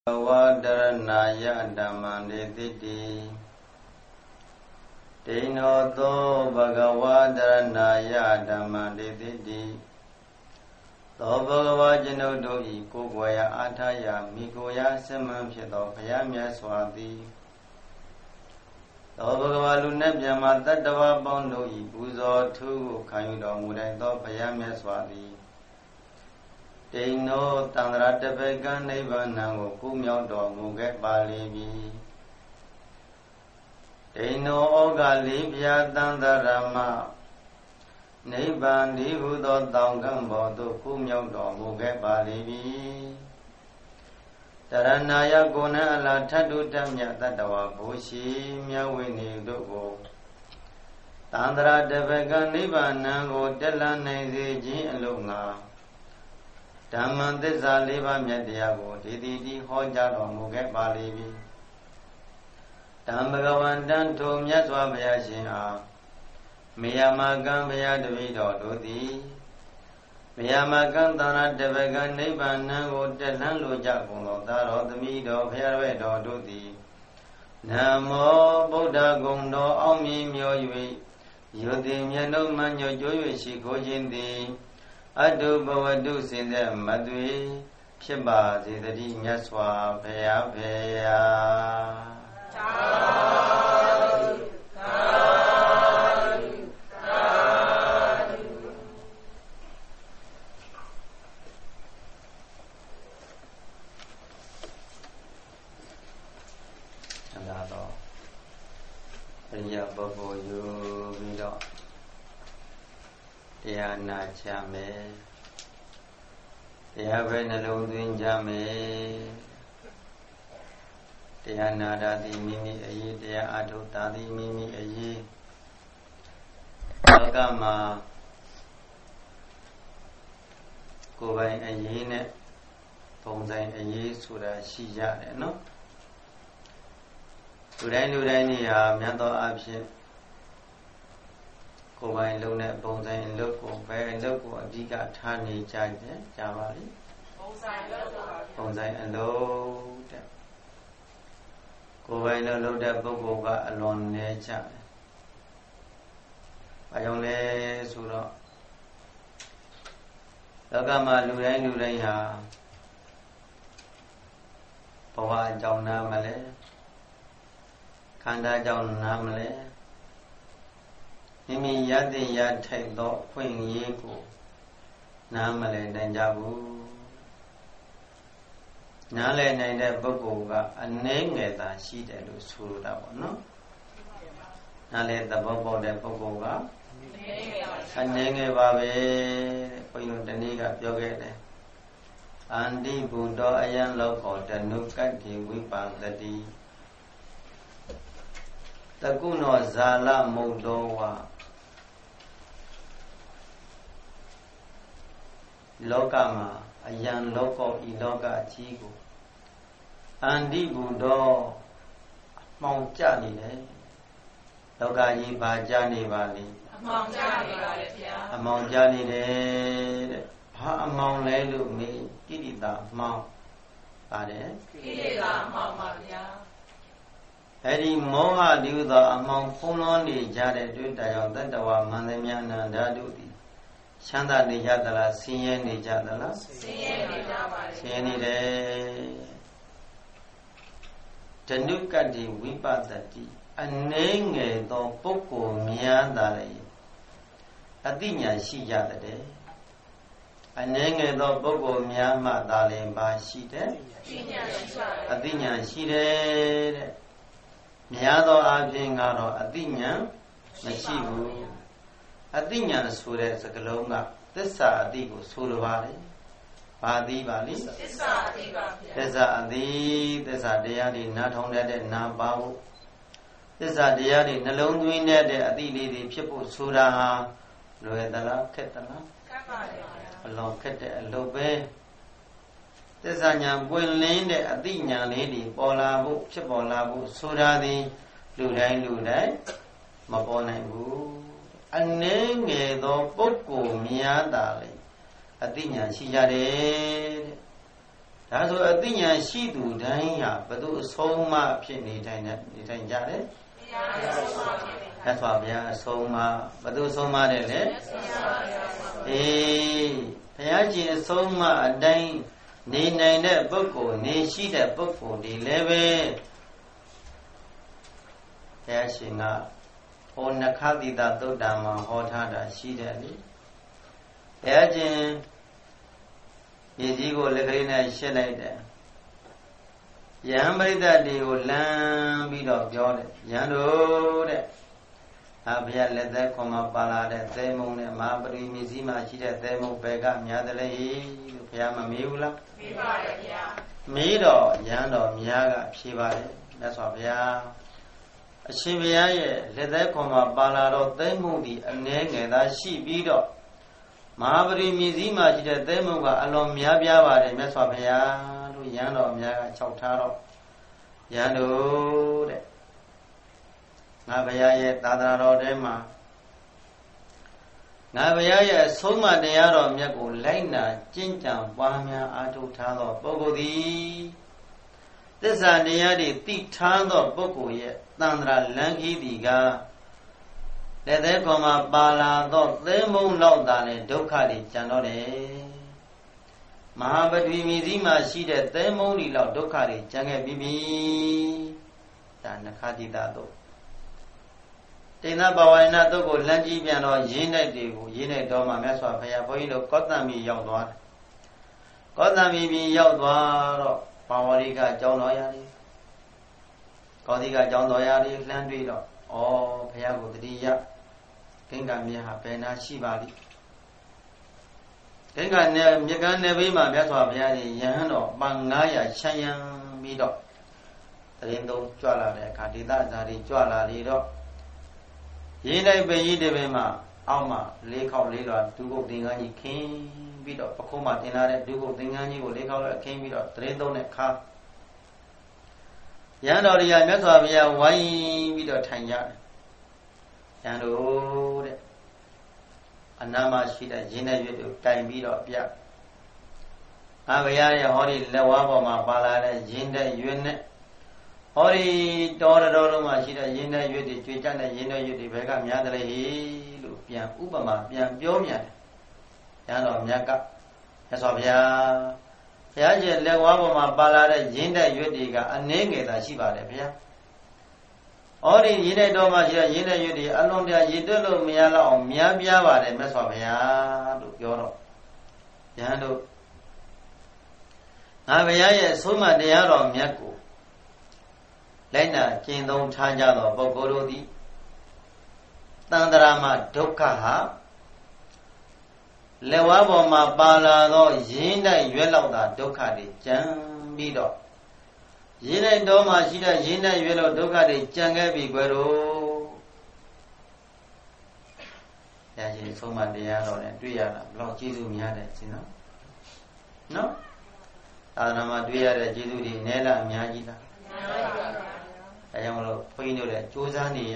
Vadarnaya Dhammanditi Dino Bhagavadarnaya Dhammanditi Tho Bhagavajano Doi Kogoya Ataya Mikoya Semam Shito Payamya Swati Tho Bhagavaluna Vyamata Dava Bondoi Buzo Tu Kayudo Mudai Tho Payamya Swati Dino Tanrata Vegan Nibbana Kumyo Do Muge Balibi Dino Oga Libya Dandarama Nibbandi Hudo Dangambo Do Kumyo Do Muge Balibi Taranaya Guna Ala Tadu Tamya Tadawa Bushi Myawini Dugo Tanrata Vegan Nibbana Go Delane Ziji Lunga Dhammantissa Leva Myatyago Didi Hojado Muge Balibi Dhammagavandan To Myaswa Bhayashin Miyamagan Bhayadavido Dodi Miyamagan Dana Devagan Nibbana Go Delan Lujakuno Daro Damido Bhayarvedo Dodi Namo Buddha Gundo Aumi Myoyui Yodi Myano Manyo Joyui Shikojindi Adu Bhavadu Sindha Madhvi Shibha Zidari Myaswa Bhaya Bhaya Andado Riya Bhavo Yu Vido Dhyana Chame Dhyave Nalung Dwin Chame Dhyana Dati Mimi Ayi Dhya Adho Tati Mimi Ayi Lokama Kobain Ayi Ne Pongsain Ayi Sura Shijare No Lurai Ni Ha Myato Abshin Kobain Lone Pongsain Loko Bain Loko Adika Thani Chaje Javali Pongsain Alo Kobain Lo De Bogoga Alon Necha Bayonle Suro Lagama Lurai Ha Pawa Jauna Male Kanda Jauna Male Mimi Yadi Yad Do Queen Yeko Namale Nanjabu Nale Nanda Bogoga a name that she did Suruda no Nale the Bobo de Bogoga a name Babe Poyo Daniga Yogede Andi Budo Ayan Loco the Nukati Wipa the D Takuno Zala Modowa Lokama Ayan Loko Iloga Chigo Andi Budo Mount Jani Loga Yiba Jani Valley Among Jani de Among Lelu me Kidita Mount Pade Kidita Mount Eddie Moha Duda among Puloni Jade Duda Tadawa Mandamiana Dadudi Shanda Nijadala, Siye Nijadala, Siye Nide Tanukati Vipadati, a name do Poco Miandale Adinya Shijade, a name do Poco Miama Dale Bashide, Adinya Shide. Miado Abjingaro Adinya Nashibu Adinya Sure Sakalonga Tessa Adigo Survari Padi Bali Tessa Adi Tessa Deadi Not on that Nababu Tessa Deadi Nalondwin de Adi Pipo Sura Loedala Ketala Along Kete Lobe Tesanya Gwilin de Adinya Lady Bolabu Chipolabu Suradi Ludai Mabonabu a name do Poco Miadali Adinya Shijare ဒါဆိုအသိဉာဏ်ရှိသူတိုင်းဟာဘယ်သူအဆုံးအမဖြစ်နေထိုင်ကြတယ်မြတ်စွာဘုရားအဆုံးအမဘယ်သူအဆုံးအမတယ်လဲအေးဘုရားရှင်အဆုံးအမအတိုင်းနေနိုင်တဲ့ပုဂ္ဂိုလ်နေရှိတဲ့ပုဂ္ဂိုလ်ဒီလည်းပဲဘုရားရှင်ကဟောနခတိတသုတ်တံမှာဟောထားတာရှိတယ်လေဘုရားရှင်ရေကြီးကိုလက်ကလေးနဲ့ရှင်းလိုက်တယ်ယဟန်ပရိသတ်တွေကိုလမ်းပြီးတော့ပြောတယ်ယဟန်တို့တဲ့ဘုရားလက်သက်ခွန်မှာပါလာတဲ့သဲမုံနဲ့မဟာပရိမြေစည်းမှာရှိတဲ့သဲမုံဘယ်ကများတယ်လဲလို့ဘုရားမမေးဘူးလားမေးပါတယ်ဗျာမေးတော့ယဟန်တော်များကဖြေပါတယ်မြတ်စွာဘုရားအရှင်ဘုရားရဲ့လက်သက်ခွန်မှာပါလာတော့သဲမုံဒီအနည်းငယ်သာရှိပြီးတော့မဟာပရိမြေစည်းမှာရှိတဲ့သဲမုံကအလွန်များပြားပါတယ်မြတ်စွာဘုရားလို့ယဟန်တော်များက၆ထားတော့ယဟန်တို့တဲ့ငါဘုရားရဲ့သာသနာတော်ထဲမှာငါဘုရားရဲ့ဆုံးမတရားတော်မြတ်ကိုလိုက်နာကျင့်ကြံပွားများအားထုတ်ထားသောပုဂ္ဂိုလ်သည်သစ္စာတရားတွေသိထားသောပုဂ္ဂိုလ်ရဲ့သန္တရာလမ်းကြီးသည်ကလက်သေးခေါ်မှာပါလာသောသဲမုံလောက်သာနဲ့ဒုက္ခတွေကြံတော့တယ်မဟာပထဝီမြေကြီးမှာရှိတဲ့သဲမုံဒီလောက်ဒုက္ခတွေကြံခဲ့ပြီးပြီဒါနခတိတသုတ်တိဏဘဝိနသုတ်ကိုလမ်းကြည့်ပြန်တော့ရင်းတိုက်တွေကိုရင်းတိုက်တော်မှာမြတ်စွာဘုရားဘုန်းကြီးတို့ကောသံမီရောက်သွားတယ်ကောသံမီပြည်ရောက်သွားတော့ဘာဝရိကအကြောင်းတော်ရတယ်ကောသီကအကြောင်းတော်ရတယ်လှမ်းတွေ့တော့ဩဘုရားကိုတတိယဂင်္ဂမြတ်ဟာဘယ်နာရှိပါလိဂင်္ဂနဲ့မြကန်းနယ်ဘေးမှာမြတ်စွာဘုရားရှင်ယဟန်တော်ပန်900ချမ်းရံပြီးတော့တရင်သုံးကြွလာတဲ့အခါဒေသဇာတိကြွလာလေတော့ရင်းတိုက်ပင်ကြီးတဲ့ပင်မှာအောက်မှာ၄ခေါက်၄လွှာဒုက္ခသင်္ကန်းကြီးခင်းပြီးတော့ပခုံးမှာတင်လာတဲ့ဒုက္ခသင်္ကန်းကြီးကို၄ခေါက်လွှာခင်းပြီးတော့တရင်သုံးတဲ့ခါယဟန်တော်တွေကမြတ်စွာဘုရားဝိုင်းပြီးတော့ထိုင်ကြတယ်ယဟန်တို့တဲ့အနာမရှိတဲ့ရင်းတဲ့ရွတ်တို့တိုင်ပြီးတော့ပြငါဘုရားရဲ့ဟောဒီလက်ဝါးပေါ်မှာပါလာတဲ့ရင်းတဲ့ရွတ်နဲ့ဟောဒီတော်တော်လုံးမှာရှိတဲ့ရင်းတဲ့ရွတ်တွေကြွေကြတဲ့ရင်းတဲ့ရွတ်တွေဘယ်ကများတယ်လဲလို့ပြန်ဥပမာပြန်ပြောမြန်တယ်ယဟန်တော်မြတ်ကမြတ်စွာဘုရားဘုရားရဲ့လက်ဝါးပေါ်မှာပါလာတဲ့ရင်းတဲ့ရွတ်တွေကအနည်းငယ်သာရှိပါတယ်ဗျာ။ဩဒီရင်းတဲ့တော်မှာရှိတဲ့ရင်းတဲ့ရွတ်တွေအလုံးပြရည်တွက်လို့မရတော့အောင်များပြားပါတယ်မြတ်စွာဘုရားလို့ပြောတော့ယဟန်တို့ငါဘုရားရဲ့ဆုံးမတရားတော်မြတ်ကိုလိုက်နာကျင့်သုံးထားကြသောပုဂ္ဂိုလ်တို့သည်တန္တရာမှာဒုက္ခဟာလက်ဝါးပေါ်မှာပါလာသောရင်းတဲ့ရွက်လောက်သာဒုက္ခတွေကြံပြီးတော့ရင်းတဲ့တော်မှာရှိတဲ့ရင်းတဲ့ရွက်လောက်ဒုက္ခတွေကြံခဲ့ပြီကွယ်တို့။ဒါချင်းဆုံးမတရားတော်နဲ့တွေ့ရတာဘလောက်ကျေးဇူးများတယ်ရှင်နော်။နော်။သာသနာမှာတွေ့ရတဲ့ကျေးဇူးတွေနည်းလားအများကြီးလား။များပါပါဘုရား။အဲကြောင့်မလို့ဘုန်းကြီးတို့လည်းကြိုးစားနေရ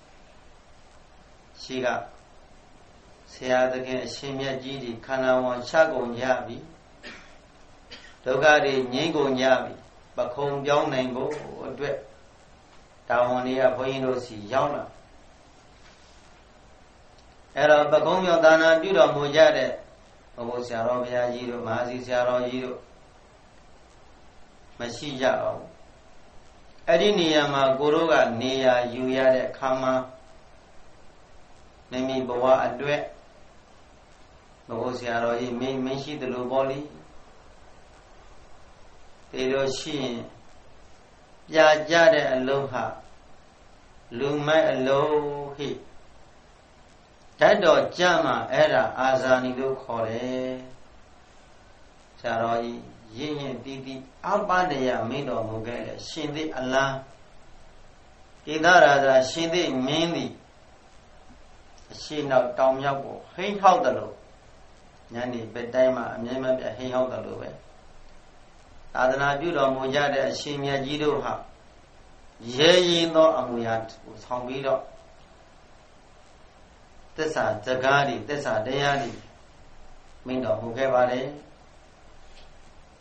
ရှိကဆရာသခင်အရှင်မြတ်ကြီးဒီခန္ဓာဝန်ချကုန်ကြပြီဒုက္ခတွေငြိမ်းကုန်ကြပြီပခုံပြောင်းနိုင်ဖို့အတွက်တာဝန်တွေကဘုန်းကြီးတို့စီရောက်လာအဲ့တော့ပခုံးပြောင်းဒါနာပြုတော်မူကြတဲ့ဘုရားဆရာတော်ဘုရားကြီးတို့မဟာစီဆရာတော်ကြီးတို့မရှိကြပါဘူးအဲ့ဒီနေရာမှာကိုတို့ကနေရာယူရတဲ့အခါမှာမိမိဘဝအတွက်ဘုရားဆရာတော်ကြီးမင်းရှိတယ်လို့ပေါ့လေဒီလိုရှိရင်ပြာကြတဲ့အလုံးဟာလူမိုက်အလုံးဟိဓာတ်တော်ကြမှာအဲ့ဒါအာဇာနည်လို့ခေါ်တယ်ဆရာတော်ကြီးရင့်ရင့်တီးတီးအပ္ပဒယမင်းတော်မူခဲ့တဲ့ရှင်သစ်အလားကေသရာဇာရှင်သစ်မင်းသည်အရှိနောက်တောင်မြောက်ကိုဟိန်းဟောက်တယ်လို့ညနေဘက်တိုင်းမှာအမြဲမပြတ်ဟိန်းဟောက်တယ်လို့ပဲသာသနာပြုတော်မူကြတဲ့အရှင်မြတ်ကြီးတို့ဟာရဲရင်သောအမှုရာကိုဆောင်ပြီးတော့သစ္စာစကားတွေသစ္စာတရားတွေမင်းတော်မူခဲ့ပါတယ်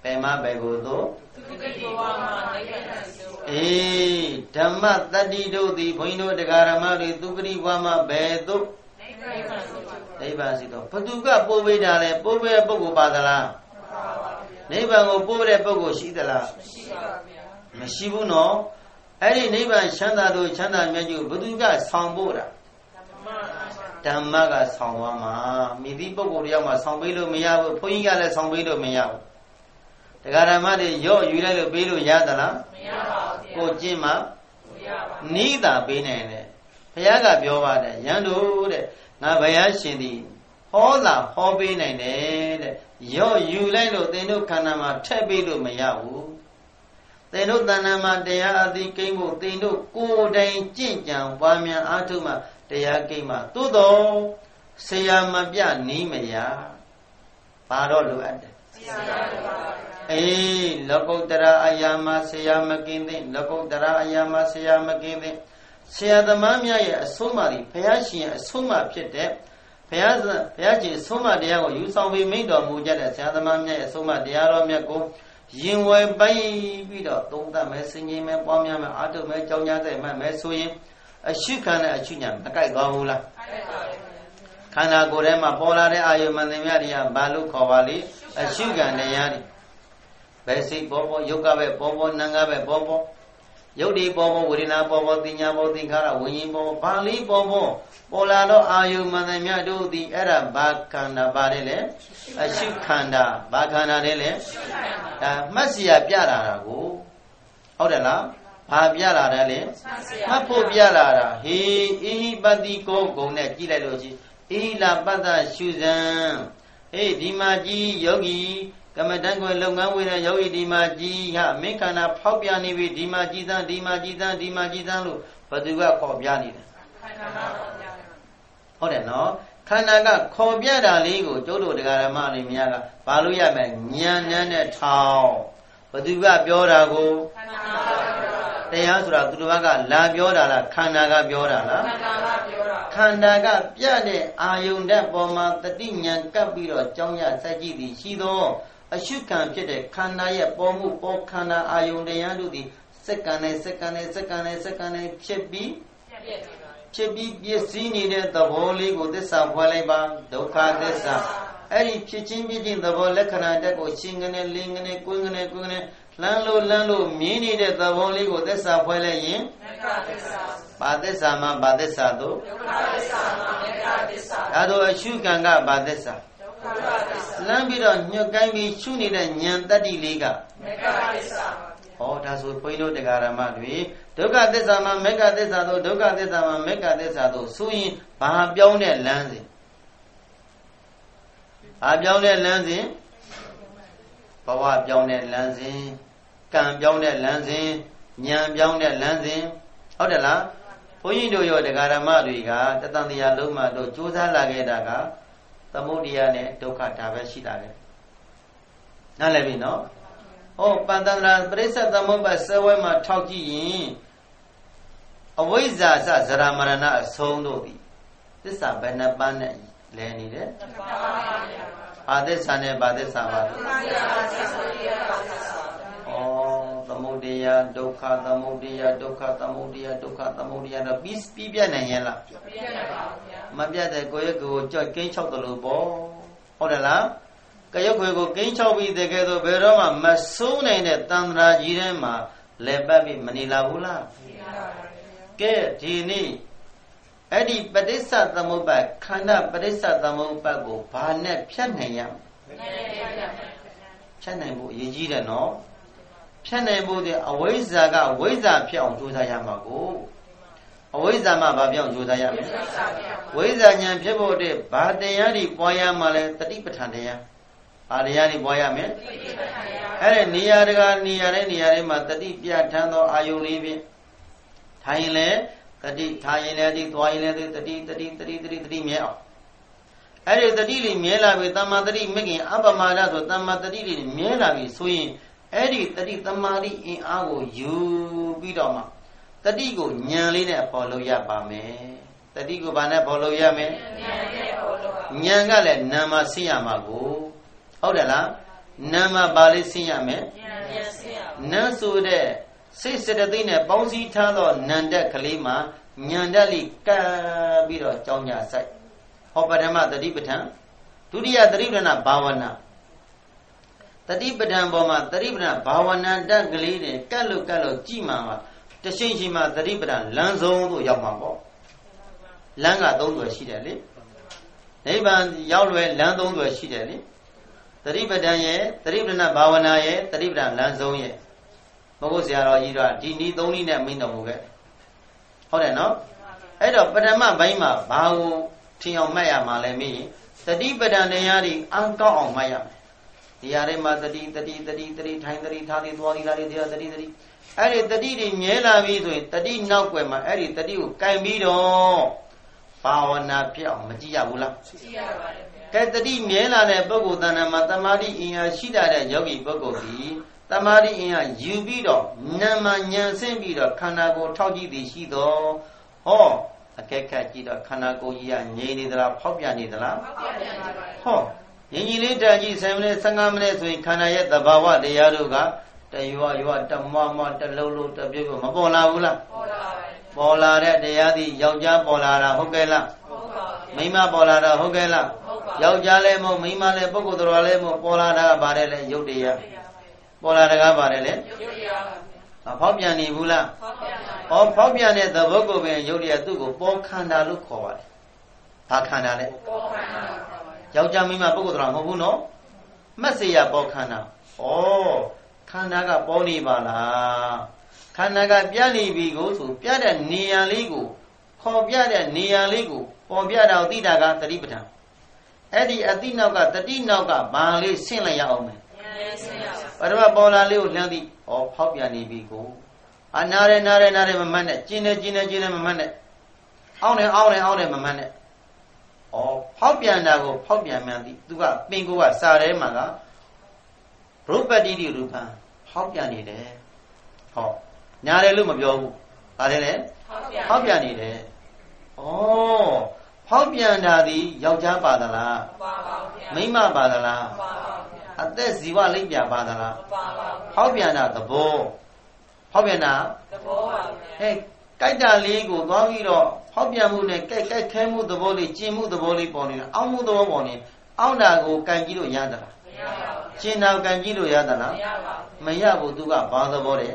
Pema Begodo Dhamma Tadido, the Poino de Garamari, Tukri Wama Bedo Nebasito. Patuka Povedale, Pove Bogo Badala Nebango Pove Bogo Shidala Mashibuno, Eri Neba Chanda do Chanda Medu, Buduga Sambora Dhammaga Sangwama, Midi Bogo Yama, Sambilo Miyabu, Poinga Sambilo Miyabu. The Garamadi, yo, you let a bill Yadala, Kojima, neither Bene, Payaga Biova, Yandu, Nabayashindi, Hola, Hobby Nene, yo, you let they know Kanama, Tabido Mayabu. They know Danama, they are the Kimo, they know Kodain Jinjan, Wamia Atuma, they are Gima, Tudo, Sayamabia, Nimaya, Parolo at Lokotara Ayama Sayama Gindi, Lokotara Ayama Sayama Gindi, Sayadamamia, Somali, Payashi, Soma Pite, Payaji, Soma Diago, you saw we made of Mujada, Sayadamamia, Soma Diaro Miako, Yinway Bay Vido, Tonga Messing, Pamiam, Atu Mejonia, Messuim, a Shikan, a Chuniam, a Kaigavula. Kana Gorema, Pola, Ayamania, Balu Kovali, a Shugan, the Yari. Basic Bobo, Yokabe Bobo, Nangabe Bobo, Yodi Bobo, Urina Bobo, Dinyabo, Dinkara, Wimbo, Pali Bobo, Polado, Ayumanamia do the Era Bakanda Badele, a Shukanda, Bakana Dele, Masia Piara go, Odela, Pabiara Dele, Mapo Biara, he Badiko, Gone, Gilelogi, Ila Bada Shuzan, Dimaji, Yogi. Kamadango Longa with a Yogi Dimaji, Mekana Popiani with Dimajidan, but you are Popiani. Hold on, no? Kanaga, Kobiada Ligo, Jodo de Garamani Miaga, Baluya Nyan Tao, but you are Biorago. They answer Duvaga, La Biora, Kanaga Biora. Kandaga Piade, Ayunda Boma, the Dinyan Capiro, Jonya Sajidi, Shido. A shukan pit, Kanaya, Bomu, Bokana, Ayundayandu, the second, Chebi, Yesini, the holy go this up, Waleba, Doka desa. Any pitching between the Volekana, that was singing and linging, Kungane, Lando, meaning that the holy go this up, Walayin, Badesama, Badesado, Ado a shukanga, Badesa. Lambida, Nyogami, Shuni, and Yan Daddy Liga. Oh, that's what Poino de Garamadri. Doga desama, Mega desado, Doga desama, Mega desado, Suin, Bahabione Lanzi. Abione Lanzi, Pawa Bione Lanzi, Cambione Lanzi, Nyan Bione Lanzi. Odela, Poino de Garamadriga, Tatandia Luma, do Chusa Lagedaga. The Modiane, Doka Tabashida. Nalevino. Oh, Pandana, Bresa, the Mumba, Sawama, Talki. A Wiza, Zaramarana, Sondodi. This is a Benaban Lenny. Are this Sane Badesava? Oh, the Modia, Doka, the Modia, Doka, the Modia, Doka, the Modia, the Beast Bibian and Yella. Mabia de Goyago, King Chok the Lubo, Odela, Kayoko, King Chok with the Gado Beroma, Masuna in the Tandra Jirema, Lebabi Manila Hula. Get Tini Eddie Badesa the Mobile, Kanda Badesa the Mobago, Panet Pianayam Chanabu, Yijida no Chanabu the Awazaga, Waza Pion to Sayamago. Awizama Babion Judayam. Wizanyan people de Badayani Boyamale, the Dipatania. Ariani Boyame. And Niarema, the Dipia Tando, are you leaving? Thailand, the deep Thailand, the deep meal. And the dealing Mela with the Madri making Abamada with the Madri Mela with swing. Eddie, the deep Tamari in Ago, you Bidoma. The Digo, Nyanline Apollo Yabame. The Digo Bana Polo Yame. Nyangale Nama Siamago. Odela Nama bali siyame. Nan so de say said a thing a bouncy talo nanda kalima nyandali ka biro jonya sai. Hopadama the Dibitan. Tudia the Ribana Bawana. The Dibitan Boma, the Ribana Bawana, Daglide, Kalu Kalu, Jima, the Shinjima, the Ribitan, Lanzo, Yamabo. Langa don't do a shidali. Neban Yalwe, Lando do a shidali. The Ribitan, the Ribana Bawana, the Ribitan, Lanzo ye. Mogosia, Ira, Dini, the only name in the Muga. Hold on, no? Head of Padama Baima, Bao. Tiong Maya Malemi, the deeper than the Yari, Uncle on Maya. The Yarema, the D, time the Tadi, the other D. Added the D in Yela Vizu, the D now when my Eddie, the Duke, Cambido, Power Napia, Magia Bula. Get the D Miela and Bogo than a Matamadi in a Shida Yogi Bogogi, Tamadi in a Jubido, Nama Yansen Bido, Kanago, Togi the Shido, oh. A Kakajida, Kanako, Yani, the Popia Nidala. Ho, Yinita, G7, Sangamane, with Kanayet, the Bawa, the Yaruga, the you are the Mama, the Lulu, the Bigo, Mabola Ula, Bola, the Yadi, Yauja, Bolara, Hogela, Mima Bolara, Hogela, Yaujalemo, Mima, the Bogo, the Rolemo, Bolara, Barele, Yodia, Bolara, Barele, a Popia Nibula. Or Popian the Vogo and Yodia Dugo, Bokanda look forward. Pakana. Yaujamima Bogodram, Hobuno? Massia Bokana. Oh, Kanaga Boni Bala. Kanaga Biani Bigo to Piada Nia Ligu. Call Piada Nia Ligu. Or Piada Didaga the Libita. Eddie Adinoga, the Dinoga, Bali Sinlaya Omen. Whatever Bola Liu Landi or Popiani Bigo. Anare Mamane, Gina Mamane. Aune Mamane. Or Popianago, Popia Mandi, Duga, Bingua, Sare Maga. Rupa Didi Rupa, Popiani there. Oh, Nare Lumabio. Are they? Popiani there. Oh, Popiana di Yauja Badala. Mima Badala. At this Ziva Libya Badala. Popiana the bow. Hobiana, hey, Kaita Ligo, Gaviro, Hobiamune, Kamu the body, Jimu the body bony, Amu the bony, Aunago, Kangido Yadana. China Kangido Yadana, Mayabu Duga, Bada body.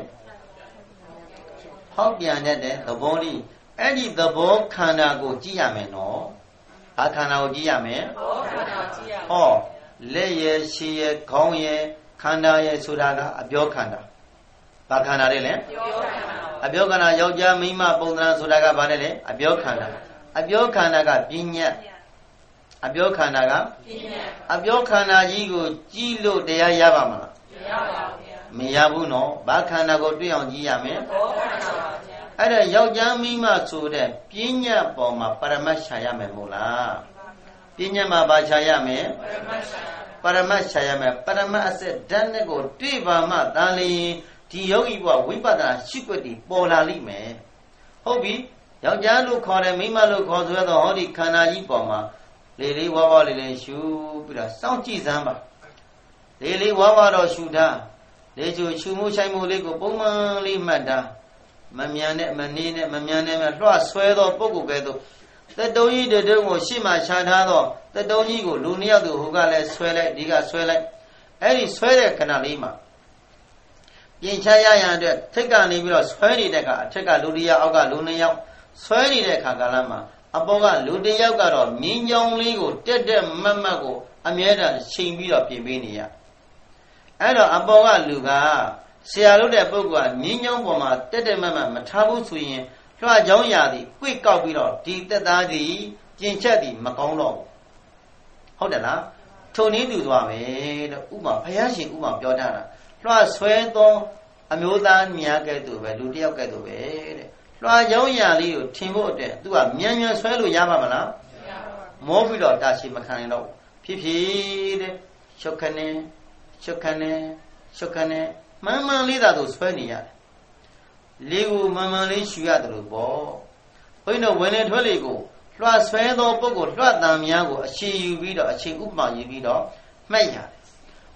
Hobiana, the body, Eddie the bow, Kanago Giameno, Akana Giame, oh, Leye, Shie, Konye, Kanda, Sudaga, Abiokanda. Bakanarele, Abiokana, Yoja, Mima, Bondra, Sudaga, Banele, Abiokana, Abiokanaga, Pinya, Abiokanaga, Abiokana, Yigo, Gilo, de Yavama, Miyabuno, Bakanago, Dion Giame, Ada Yoja, Mima, Sude, Pinya, Boma, Paramashayame Mula, Pinya Mabachayame, Paramashayame, Paramase, Danego, Tivama, Dali. Yogi was Wipada, Shipati, Bola Lime. Hobby, Yajalu called a Mimalu called the Holy Kanaji Boma, Lily Wawa Lily Shu, Santi Zamba. Lily Wawa Shuda, Leju Chumu Shaimu Lego Boma Limada, Mamiane, Manine, Mamiane, Ross, Swello, Boguedo. The Doi the Domo Shima Shadado, the Donigo, Lunia, the Hugale, Swelle, Diga Swelle, Any Swelle Canalima. Pinchaya and take a nibble, Swelly Deca, take a Ludia Oga Lunia, Swelly Deca Galama, Aboga Ludia Garo, Minyon Ligo, Dead Mamago, Amieda, Chimbia Pibinia. And Aboga Luga, Sialu de Boga, Minyon Boma, Dead Mama, Matabu Swing, Try John Yadi, quick copy of Deep the Daddy, Jinchadi, Macono. Hold on, Tony Duame, Uma, Payashi, Uma, Jordana. Swento, Amuda, Miaka to Ludia Gatobe. Rajoya Leo, Timbo, do a Mian Swello Yamana. Mobile Dashi Macano. Pipi, Chocane, Mamma Lida to Spania. Lego Mamma Lishuadro Bo. When it will go, Swento Bogo, Radam Yago, a she you read, a she Uma you read, Maya.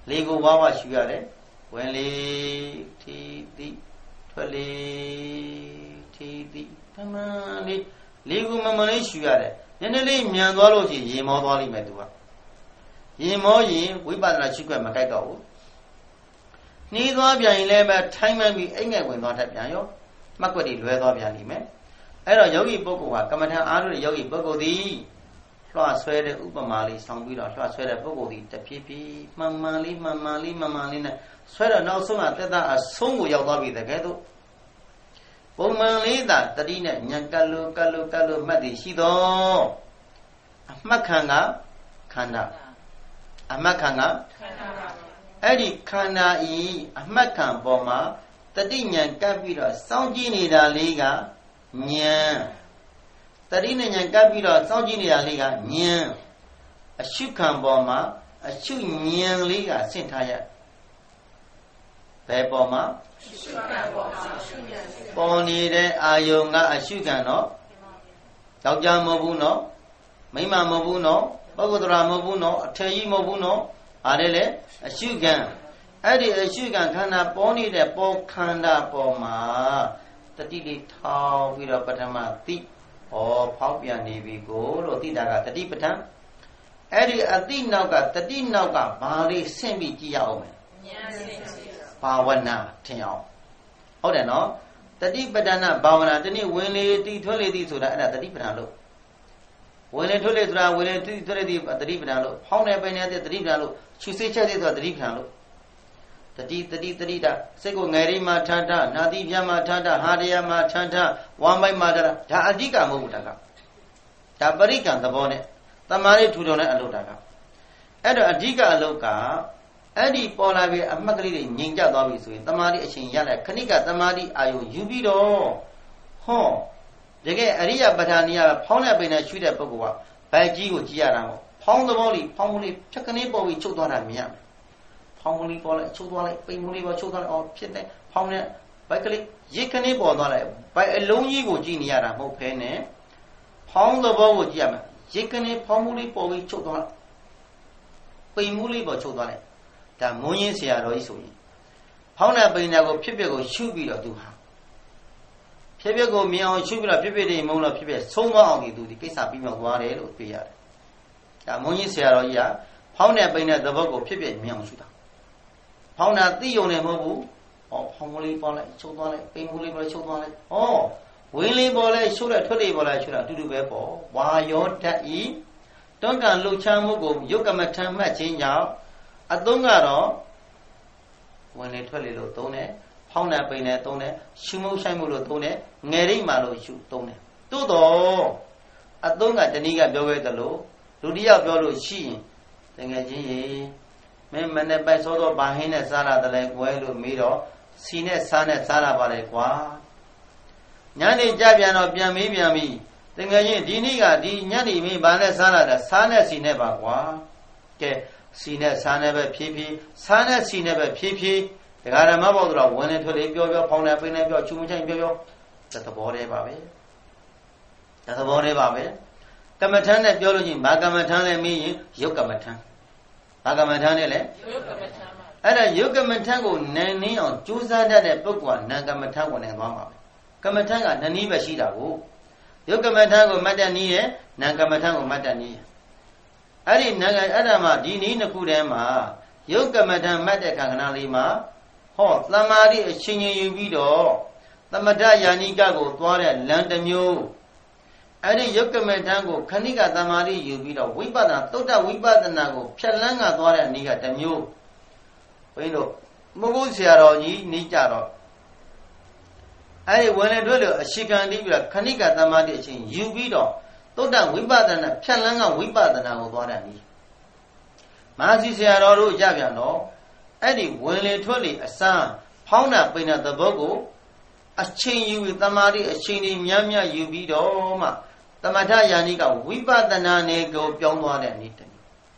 လေကိုဝါဝရှူရတယ်ဝင်လေထီတိထွက်လေထီတိတမန်လေးလေကိုမမလေးရှူရတယ်နည်းနည်းလေးမြန်သွားလို့ရှိရင်ရေမောသွားလိမ့်မယ်သူကရေမောရင်ဝိပဿနာရှုခွက်မကြိုက်တော့ဘူးနှီးသွားပြန်ရင်လည်းပဲထိုင်းမှန်ပြီးအိမ်ငယ်ဝင်သွားတတ်ပြန်ရောမှတ်ကွက်တွေလွဲသွားပြန်လိမ့်မယ်အဲ့တော့ယောဂီပုဂ္ဂိုလ်ဟာကမ္မထံအားထုတ်တဲ့ယောဂီပုဂ္ဂိုလ်သည်လွှတ်ဆွဲတဲ့ဥပမာလေးဆောင်ပြီးတော့လွှတ်ဆွဲတဲ့ပုဂ္ဂိုလ်သည်တဖြည်းဖြည်းမှန်မှန်လေးနဲ့ဆွဲတော့နောက်ဆုံးကတက်တာအဆုံးကိုရောက်သွားပြီတကယ်တော့ပုံမှန်လေးသာတတိနဲ့ညံကတ်လို့မှတ်သည်ရှိတော့အမှတ်ခံကခန္ဓာအမှတ်ခံကအဲ့ဒီခန္ဓာဤအမှတ်ခံပေါ်မှာတတိညံကပ်ပြီးတော့စောင့်ကြည့်နေတာလေးကဉာဏ်တတိနဲ့ဉာဏ်ကပ်ပြီးတော့စောင့်ကြည့်နေတာလေးကဉာဏ်အရှုခံပေါ်မှာအရှုဉာဏ်လေးကဆင့်ထားရဘယ်ပေါ်မှာရှုခံပေါ်မှာရှုဉာဏ်ပေါ်နေတဲ့အာယုံကအရှုခံတော့ယောက်ျားမဟုတ်ဘူးနော်မိန်းမမဟုတ်ဘူးနော်ပုဂ္ဂိုလ်တော်မဟုတ်ဘူးနော်အထည်ကြီးမဟုတ်ဘူးနော်အားလည်းလေအရှုခံအဲ့ဒီအရှုခံခန္ဓာပေါ်နေတဲ့ပေါ်ခန္ဓာပေါ်မှာတတိလေးထောင်းပြီးတော့ပထမသိဟောဖောက်ပြန်နေပြီကိုလို့သိတာကတတိပဋ္ဌာန်အဲ့ဒီအတိနောက်ကတတိနောက်ကဘာလေးဆင့်ပြီးကြည့်ရအောင်မယ်ဉာဏ်ဆင့်ဘာဝနာထင်အောင်ဟုတ်တယ်နော်တတိပဋ္ဌာန်ဘာဝနာတနည်းဝင်လေတိထွက်လေတိဆိုတာအဲ့ဒါတတိပဋ္ဌာန်လို့ဝင်လေထွက်လေဆိုတာဝင်လေတိထွက်လေတိတတိပဋ္ဌာန်လို့ဖောင်းနေပင်နေတဲ့တတိပဋ္ဌာန်လို့ခြုစိတ်ချက်တဲ့ဆိုတာတတိပဋ္ဌာန်လို့တတိတာစိတ်ကိုငယ်ရီမှာထမ်းထားနာတိပြမှာထမ်းထားဟာတရားမှာထမ်းထားဝမ်းပိုက်မှာဒါအဓိကမဟုတ်ဘူးဒါပရိက္ခသဘောနဲ့တမာရီထူထောင်တဲ့အလုပ်ဒါကအဲ့တော့အဓိကအလုပ်ကအဲ့ဒီပေါ်လာပြီးအမှတ်ကလေးတွေငြိမ်ကျသွားပြီဆိုရင်တမာရီအရှင်ရတဲ့ခဏိကတမာရီအာယုံယူပြီးတော့ဟောတကယ်အရိယပဋ္ဌာနီးကဖောင်းတဲ့ပိန်နဲ့ရှုတဲ့ပုဂ္ဂိုလ်ကဘိုက်ကြီးကိုကြည့်ရတာမို့ဖောင်းသဘောလေးဖောင်းမလေးဖြတ်ကနေပေါ်ပြီးချုပ်သွားတာမြင်ရမယ်ဖောင်းမလေးပေါ်လိုက်ချုပ်သွားလိုက်ပိန်မလေးပေါ်ချုပ်သွားလိုက်အော်ဖြစ်တယ်ဖောင်းတဲ့ဘိုက်ကလေးရစ်ကနေပေါ်သွားလိုက်ဘိုက်အလုံးကြီးကိုကြည့်နေရတာမဟုတ်ဖဲနဲ့ဖောင်းသဘောကိုကြည့်ရမယ်ရစ်ကနေဖောင်းမလေးပေါ်ပြီးချုပ်သွားပိန်မလေးပေါ်ချုပ်သွားလိုက်ဒါမုံရင်ဆရာတော်ကြီးဆိုရင်ဖောင်းတဲ့ပိန်တွေကိုဖြစ်ကိုရှုပြီးတော့သူဟာဖြစ်ကိုမြင်အောင်ရှုပြီးတော့ဖြစ်တွေမုံတော့ဖြစ်ဆုံးသွားအောင်ဒီသူဒီကိစ္စပြီးမြောက်သွားတယ်လို့သိရတယ်ဒါမုံကြီးဆရာတော်ကြီးကဖောင်းတဲ့ပိန်တဲ့သဘောကိုဖြစ်မြင်အောင်ရှုတာဖောင်းတာသိယုံနေမဟုတ်ဘူးဟောဖောင်းမလေးပေါ်လိုက်ချုပ်သွားလိုက်ပိန်မလေးပေါ်ချုပ်သွားလိုက်ဟောဝင်းလေးပေါ်လိုက်ရှုလိုက်ထွက်လေးပေါ်လိုက်ရှုတာအတူတူပဲပေါ့ဝါယောဓာတ်ဤတွန်းကန်လှုပ်ရှားမှုကိုယုတ်ကမထမ်းမှတ်ခြင်းကြောင့်အသုံးကတော့ဝင်လေထွက်လေလို့သုံးတယ်ဖောင်းတဲ့ပိန်နဲ့သုံးတယ်ရှုမှုဆိုင်မှုလို့သုံးတယ်ငယ်ရိပ်မှလို့ရှုသုံးတယ်တိုးတော့အသုံးကတနည်းကပြောခဲ့သလိုလူတယောက်ပြောလို့ရှိရင်တကယ်ချင်းရေမင်းမနဲ့ပိုက်စောတော့ဘာဟင်းနဲ့စားလာတယ်လဲကွယ်လို့မေးတော့စီနဲ့စားနဲ့စားလာပါလေကွာညနေကြပြန်တော့ပြန်မေးပြန်ပြီတကယ်ချင်းဒီနေ့ကဒီညနေမင်းဘာနဲ့စားလာတာစားနဲ့စီနဲ့ပါကွာကဲစီနဲ့စားနဲ့ပဲဖြည်းဖြည်းစားနဲ့စီနဲ့ပဲဖြည်းဖြည်းဒကာဓမ္မပေါ့တော့ဝင်နေထွက်လေပြောဖောင်းနေပိနေပြောချူမချိုင်ပြောသဘောတည်းပါပဲသဘောတည်းပါပဲကမ္မထမ်းနဲ့ပြောလို့ချင်းဘာကမ္မထမ်းလဲမေးရင်ယုတ်ကမ္မထမ်းဘာကမ္မထမ်းလဲယုတ်ကမ္မထမ်းပါအဲ့ဒါယုတ်ကမ္မထမ်းကိုနိုင်နှင်းအောင်ကြိုးစားတတ်တဲ့ပုဂ္ဂိုလ်ကနာကမ္မထမ်းကိုနိုင်သွားမှာပဲကမ္မထမ်းကနည်းနည်းပဲရှိတာကိုယုတ်ကမ္မထမ်းကိုမှတ်တတ်နည်းရဲ့နာကမ္မထမ်းကိုမှတ်တတ်နည်းအဲ့ဒီနာကအဲ့ဒါမှဒီနည်းနှစ်ခုတည်းမှာယုတ်ကမ္မထမ်းမှတ်တဲ့ခန္ဓာလေးမှာဟောသမာဓိအချင်းချင်းယူပြီးတော့သမထယာနိကကိုသွားတဲ့လမ်းတစ်မျိုးအဲ့ဒီယုတ်ကမထံကိုခဏိကသမာဓိယူပြီးတော့ဝိပဿနာသုတ္တဝိပဿနာကိုဖြတ်လန်းကသွားတဲ့နေ့ကတစ်မျိုးဘုန်းကြီးတို့မဟုတ်ဆရာတော်ကြီးနေကြတော့အဲ့ဒီဝင်လေတွေ့လို့အရှိခံတည်းပြီးတော့ခဏိကသမာဓိအချင်းယူပြီးတော့သုတ္တဝိပဿနာဖြတ်လန်းကဝိပဿနာကိုသွားတဲ့နေ့မဟာစီဆရာတော်တို့ကြပြန်တော့အဲ့ဒီဝင်လေထွက်လေအစမ်းဖောင်းတာပိန်တာသဘောကိုအချိန်ယူသမာဓိအချိန်ကြီးများများယူပြီးတော့မှသမထယာနိကဝိပဿနာနယ်ကိုပြောင်းသွားတဲ့နေ့တည်း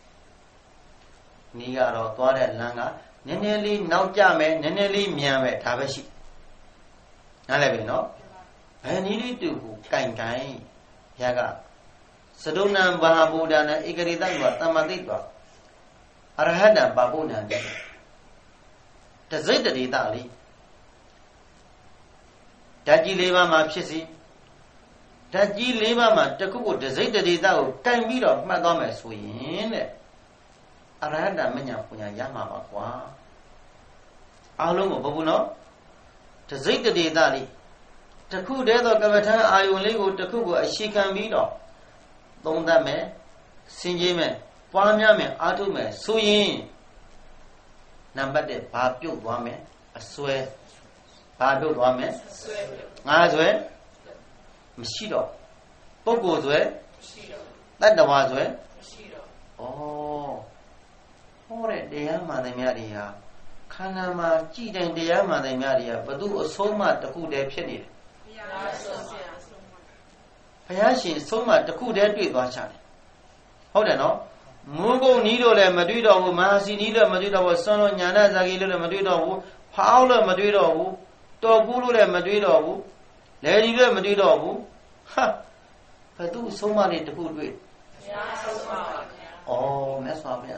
နေ့ကတော့သွားတဲ့လမ်းကနည်းနည်းလေးနောက်ကျမယ်နည်းနည်းလေးမြန်မယ်ဒါပဲရှိနားလည်ပြီနော်ဘယ်နည်းလေးတူကိုကင်ရကသဒုဏံဘာဗုဒ္ဓနာဧကရိတ္တကသမ္မာတိတ်ပါ Arahata Babuna the Zeta d'Italy Daji Leva Mapchisi Daji Leva Ma Taku the Zeta d'Itao can be of Madame Swin Arahata Menya Punya Yama Bakwa Alongo Babuno the Zeta d'Italy Taku Dedo Gavata Ayuligo Taku as she can be dog. Don't that me, Sinjime, Pamyame, Atume, Suyin. Number the Babu Wame, a swear, Babu Wame, Nazwe, Mosquito, Bogozwe, that the was way. Oh, they are Mother Maria. Kanama, Chidan, they are Mother Maria, but do so much the good they penny. Payashi so much the coup dead with Wachani. Hold on, Mugo Nido and Madrid of Mahasi Nido Madrid of Sono Yana Zagilo Madrid of Paolo Madrid of Togulu and Madrid of Lady Madrid of Ha! But do so many the good with. Oh, Messma,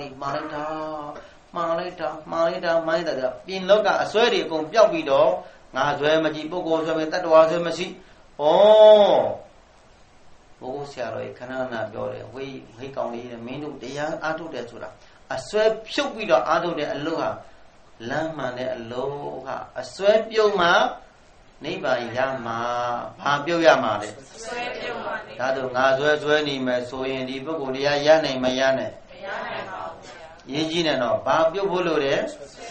so many Marita, being loca, a sweaty con Piapido, Nazwemaji Bogo, that was a machine. Oh. Bogosiaro, Canana, we can lead a minute, the young Adu de Sura. A sweat shook with the Adu de Aloha, Lama de Aloha, a sweat Yoma, Neighbor Yama, Pabio Yama. Tadu Nazwani, Masoy, the Bogolia Yane, Mayane. Yejina no, Babio Bolore,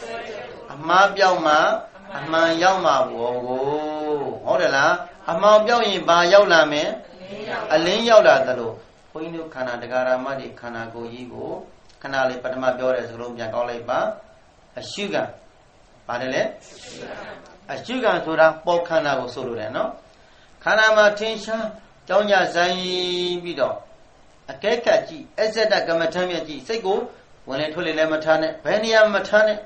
Amabiama, Amayama, Wogo, Odela, Amabiao by Yaulame. A lane Yaula Dalo, when you Canada Madi Canago Yigo, Canale Patama Biores, Romia Goleba, a sugar, Padele, a sugar to that Bocanago Solureno, Canama Tinsha, Donya Zai Bido, a Kekachi, Ezeta Gamatamia G, Sego, when it told Lematane, Penia Matane,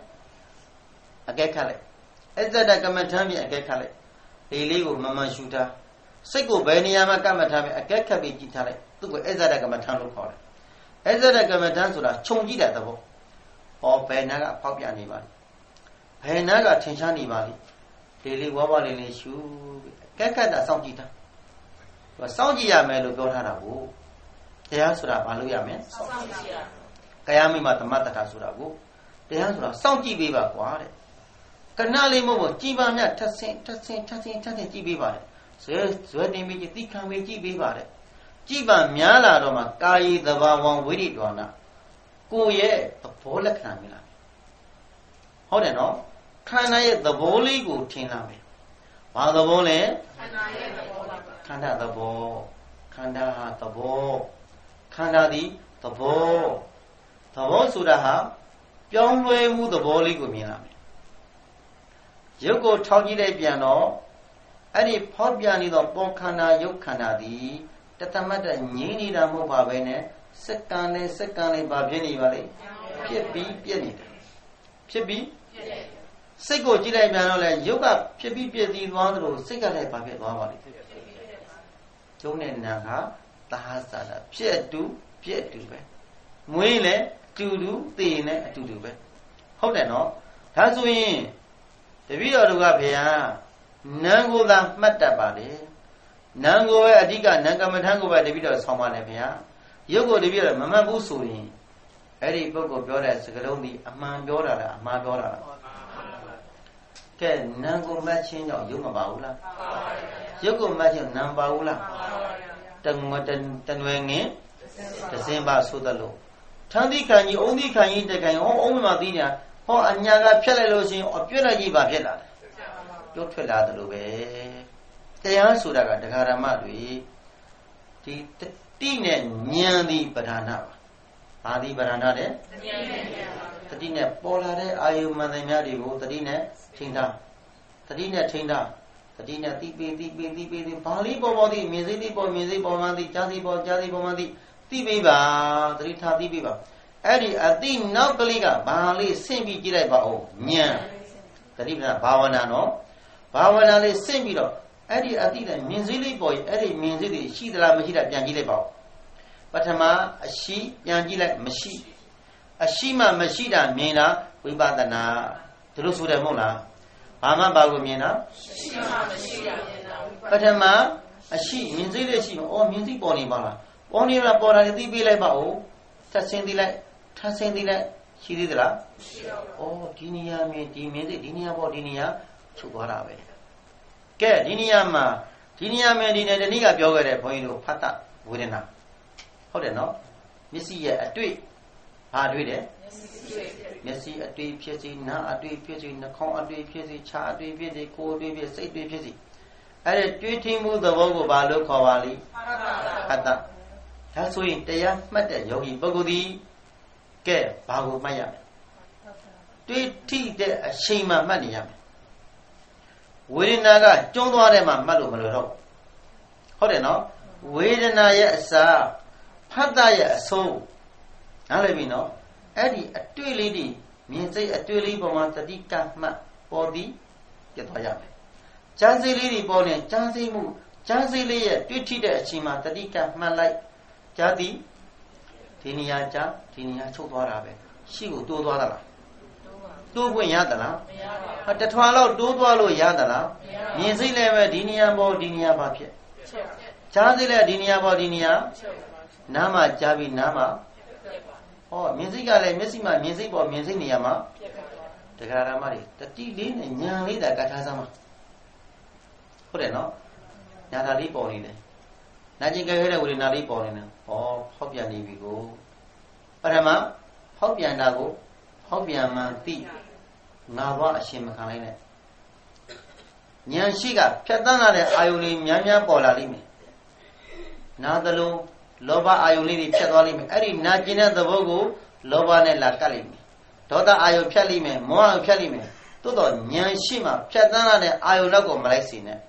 a Gekale, Ezeta Gamatamia, a Gekale, illegal Mama Shooter. Sego Beniama Gamatami, a Gakabi Gitare, to Ezada Gamatano call it. Ezada Gamatansula, Chongi at the book, or Penaga Papiani Valley. Penaga Tinshani Valley, Lily Wawali Shoe, Kakada Saujita. But Saujia Melo Gotarabu, the Asura Baluyame, Kayami Matamata Surabu, the Asura Sauji Viva Quare. Canali Mobo, Jibana, Tassin, Jibiva. Sweating me, think can we keep about it. Jiba Miala Roma, Kai the Wawan with it, Donna. Go ye, the Pola Camila. Hold on, no? Can I the volley go tinami? While the volley, Kanda the ball, Kanda the ball, Kanda the ball. The ball Sudaha, Young way move the volley go minami. You go talking the piano. Any Pobiani the Boncana Yokanadi, Tatamata Nini da Mobabene, Secane, Babini Valley, Pipi, Pipi, Sego Gile Manola, Yoga, Pipi, Wandro, Sigare Papi Valley. Tone Naga, Tahasada, Pietu, Muile, Tudu, Tine, Tudu. Hold on, no? That's we. The video of Gapia. Nango the Matabadi Nango Adiga Nangamatango by the video of Somalia. Yogo the video of Mama Busuri. Eddie Bogo Biola Sagaloni, Aman Biola, Amabiola. Can Nango matching or Yuma Baula? Yogo matching Nambaula. Tanwang, the same Basudalo. Tandy can you only can eat the can all Madina or Anyaga Pelalosi or Pura Yiba Pella. Don't fill out the way. They answer that the Karamadri. The Tina Nyandi Banana. Adi Banana, the Dina Polare, Ayumanari, the Dina Tinda. The Dina Tinda. The Dina Tipi, Pali Bomadi, Music Bomadi, Jazzy Bomadi, Tibiba, the Rita Tibiba. Eddie, a din now Galiga, Bali, Simbi Gireba, Nya. The Dina Bavanano. Bavanale Sembiro, Eddie Adida, Minzili boy, Eddie Minzili, she the La Mahida Yangile Bow. But a she, Yangila, Mashi. Ashima Mashida Mina, Vibadana, Jerusalem Mola, Mama Bagumina, Patama, a she means it or music bony bala. Only a bora the Bilebao, Tassing the light, she did la. Oh, Dinia me, Dinia Bodinia, Chugarabe. Get Dinia me, the Niga Bioga, Point Pata, Widena. Hold it no? Missy a tweet. Hard with it. Missy a tweet, Piesi, na a tweet, Piesi, the con a tweet, Piesi, cha tweet, Piesi, co tweet, say tweet, Piesi. I had tweeting with the Vogo Balu Kovali. Hata. That's why they are met Yogi Bogudi. Get Bago Maya. Tweet tea de a shame of money. Within Naga, John Warema, Malu Malo. Hold it no? Within Naya, sir. Padaya, so. Now let me know. Eddie, a two lady means a two lady Bomatadika body. Get my yam. Jazzy lady born in Jazzy moo. Jazzy layer, duty the Chima Tadika man like Jadi Tinia Ja, Tinia Chotwarabe. She will do Dwala. Do Yadala. But the Twalo do Dwalo Yadala. Means 11 Dinia Dinia Papia. Jazzy Dinia Dinia. Nama Javi Nama. Oh, musically, missing my music or music Niyama. The Garamari. The tea lin and young leader Gatasama. Put it no? Natali Pony. Najika will not be born. Oh, Hopiani we go. Parama, Hopianago, Hopiaman tea. Nawa Shimakalene. Nyan Shiga, Katana, Ioli, Yanya Pola Lime. Nadalo. Loba Ioli Petalim, Eri Najina the Vogo, Loba Nella Kalime. Tota Io Kalime, Moa Kalime, Toto Nyan Shima, Petana, Iolago Malasine.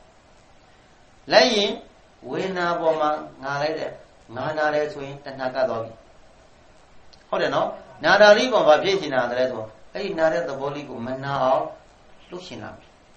Layin, Wina Boma, Nalede, Nana Twin, and Nagadobi. Hold on, no? Nada leave of a vision on the level. Hey, Nada the Boli woman now, Lucinami.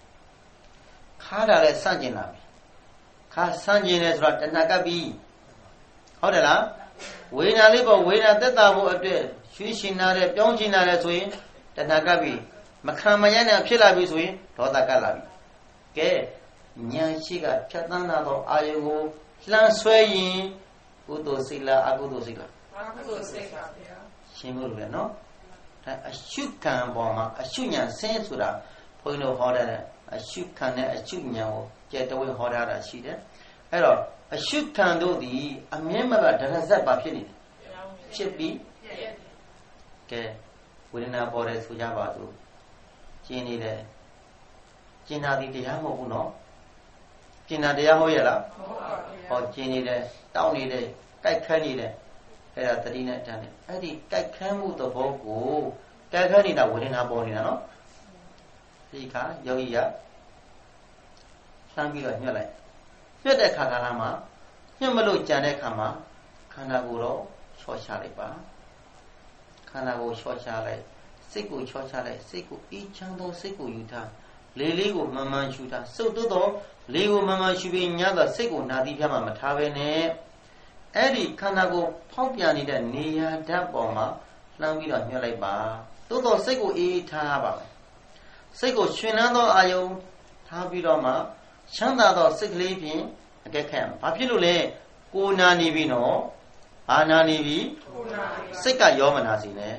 Kada Sanjinami. Ka Sanjin is right and Nagabi. Hold on, when I live away at the double of the Shishinare, Jonginare swing, the Nagabi, Makamayana Pilabi swing, Tota Kalabi. Gay, Nyanshiga, Chatana, Ayago, Lan swaying, Udo Silla, Agudo Silla. Shimur, no? A shukan bomber, a shunya sensura, point of order, a shukan, a shunya, get away horror, she did. Hello. A shoot can do the a member that has that Bapini. Should be. Okay. Within our borders, Fujabatu. Jenny there. Gina di Yamo no. Gina de Yahoyela. Or Jenny there. Downy there. Kai Kenny there. Era the dinner done it. I did Kai Camu the Bogo. Kai Kenny that within our body, no? Sika, Yogia. Some people are like. Pick the Kakalama, Yamalu Janekama, Kanaguro, Shoshaliba, Kanago Shoshale, Siku Shoshale, Siku Ichando Siku Yuta, Liligo Mama Shuta, so do Ligo Mama Shubi Yada Siku Nadipama Matavene, Eddie Kanago Popiani, the Nia Daboma, Lamida Yaleba, Toto Siku Itaba, Siku Shinando Ayo, Tabidoma. Chanda sick leaping, a get camp. Papilule, Kuna Nivino, Ana Nivi, Sika Yomanazine,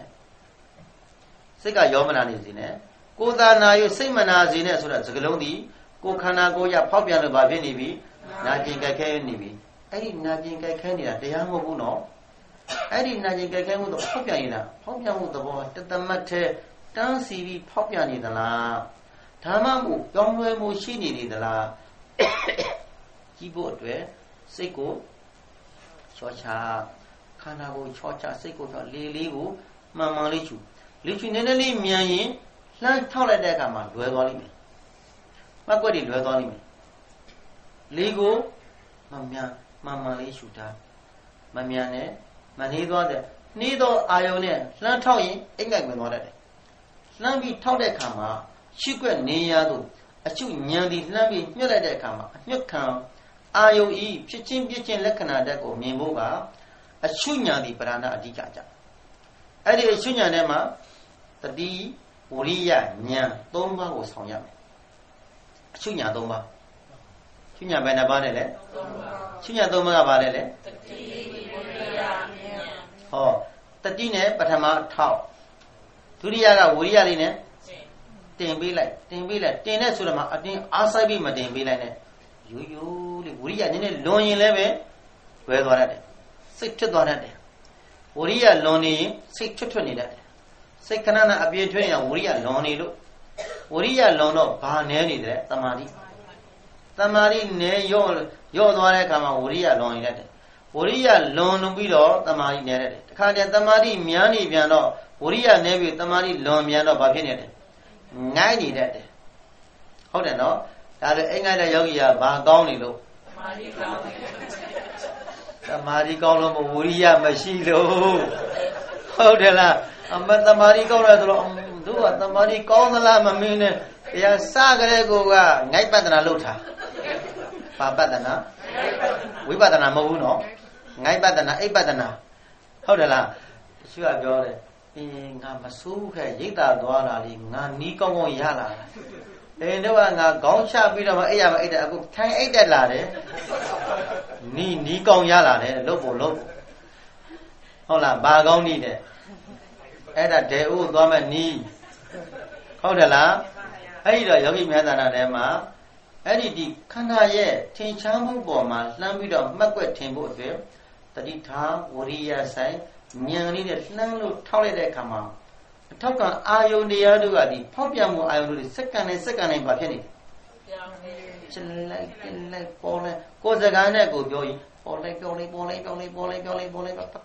Sika Yomanazine, Goda Nayo Simanazine, so that's a Galodi, Go Kanagoya Popiano Babinivi, Najinga Nivi. Eddie Najinga Canada, the Yamobuno, Eddie Najinga Can with the Popiana, Popian with the boy, the matter, Dancy Popiani la. Tamamu, Yongwe Mushini the la. Keyboard where Seko Chocha Kanago Chocha Seko Liligo Mamma Lichu Lichu Nenali Miayin Lan Tola Decama, Dwelling. Macquarie Dwelling. Ligo Mamma Lichuta Mamiane Manido Nido Ione Lan Toy England order. Lambi Todekama, Shukwe Niadu. A shoot Nyandi Lambi, Nula Kama, Nukam, IOE, Pitching Pitching Lekana Deco, Mimboga, a shoot Nyandi Parana Adikaja. အဲ့ဒီအရှုညာထဲမှာတတိဝရိယဉာဏ်၃ပါးကိုဆောင်ရမယ်အရှုညာ၃ပါးရှုညာဘယ်နှပါးလဲလဲရှုညာ၃ပါးကဘာလဲလဲတတိဝရိယဉာဏ်ဟောတတိနဲ့ပထမထောက်ဒုတိယကဝရိယလေးနဲ့တင်ပေးလိုက်တင်တဲ့ဆိုတော့မှအတင်းအားဆိုင်ပြီးမတင်ပေးလိုက်နဲ့ရိုးရိုးလေးဝရိယနည်းနည်းလွန်ရင်လည်းပဲဝဲသွားတတ်တယ်စိတ်ထွက်သွားတတ်တယ်ဝရိယလွန်နေရင်စိတ်ထွက်နေတတ်တယ်စိတ်ခဏခဏအပြည့်ထွက်ရင်ဝရိယလွန်နေလို့ဝရိယလွန်တော့ဘာနဲနေတယ်တမာတိနဲရော့သွားတဲ့အခါမှာဝရိယလွန်နေတတ်တယ်ဝရိယလွန်ပြီးတော့တမာတိနဲတတ်တယ်တခါတည်းတမာတိများနေပြန်တော့ဝရိယနဲပြီးတမာတိလွန်ပြန်တော့ဘာဖြစ်နေတယ်ငိုင်းနေတတ်တယ်ဟုတ်တယ်နော်ဒါလည်းအိမ်ငိုင်းတဲ့ယောဂီကဘာကောင်းနေလို့တမာတိကောင်းလို့ဝရိယမရှိလို့ဟုတ်တယ်လားအမတမာတိကောင်းတယ်ဆိုတော့သူကတမာတိကောင်းသလားမမင်းနဲ့တရားစကြတဲ့ကိုကငိုက်ပဿနာလုပ်ထားဘာပဿနာဝိပဿနာမဟုတ်ဘူးနော်ငိုက်ပဿနာအိပဿနာဟုတ်တယ်လားတချို့ကပြောတယ်ငါမဆိုးခဲ့ရိတ်တာသွားတာလေငါနီးကောင်းကောင်းရလာတာတော့ငါခေါင်းချပြီးတော့မှအိပ်ရမအိပ်တယ်အခုထိုင်အိပ်တက်လာတယ်နီးကောင်းရလာတယ်လို့ဖို့ဟုတ်လားဘာကောင်းနီးတယ်အဲ့ဒါဒေဥသွားမဲ့နီးဟုတ်တယ်လားအဲ့ဒီတော့ယောဂီများသာနာထဲမှာအဲ့ဒီခန္ဓာရဲ့ထင်ရှားမှုပေါ်မှာလှမ်းပြီးတော့မှတ်ကွက်ထင်ဖို့အတွက်တတိထားဝရိယဆိုင်ဉာဏ်လေးနဲ့လှမ်းလို့ထောက်လိုက်တဲ့အခါမှာအထောက်ကအာယုန်တရားတို့ကဒီဖောက်ပြန်မှုအာယုန်တို့စက္ကန့်နဲ့ဘာဖြစ်နေချက်လိုက်ပေါ်လိုက်ကိုယ်စကားနဲ့ကိုပြောရင်ပေါ်လိုက်ပက္ခနဲ့ဖြတ်နေပြောလို့နေ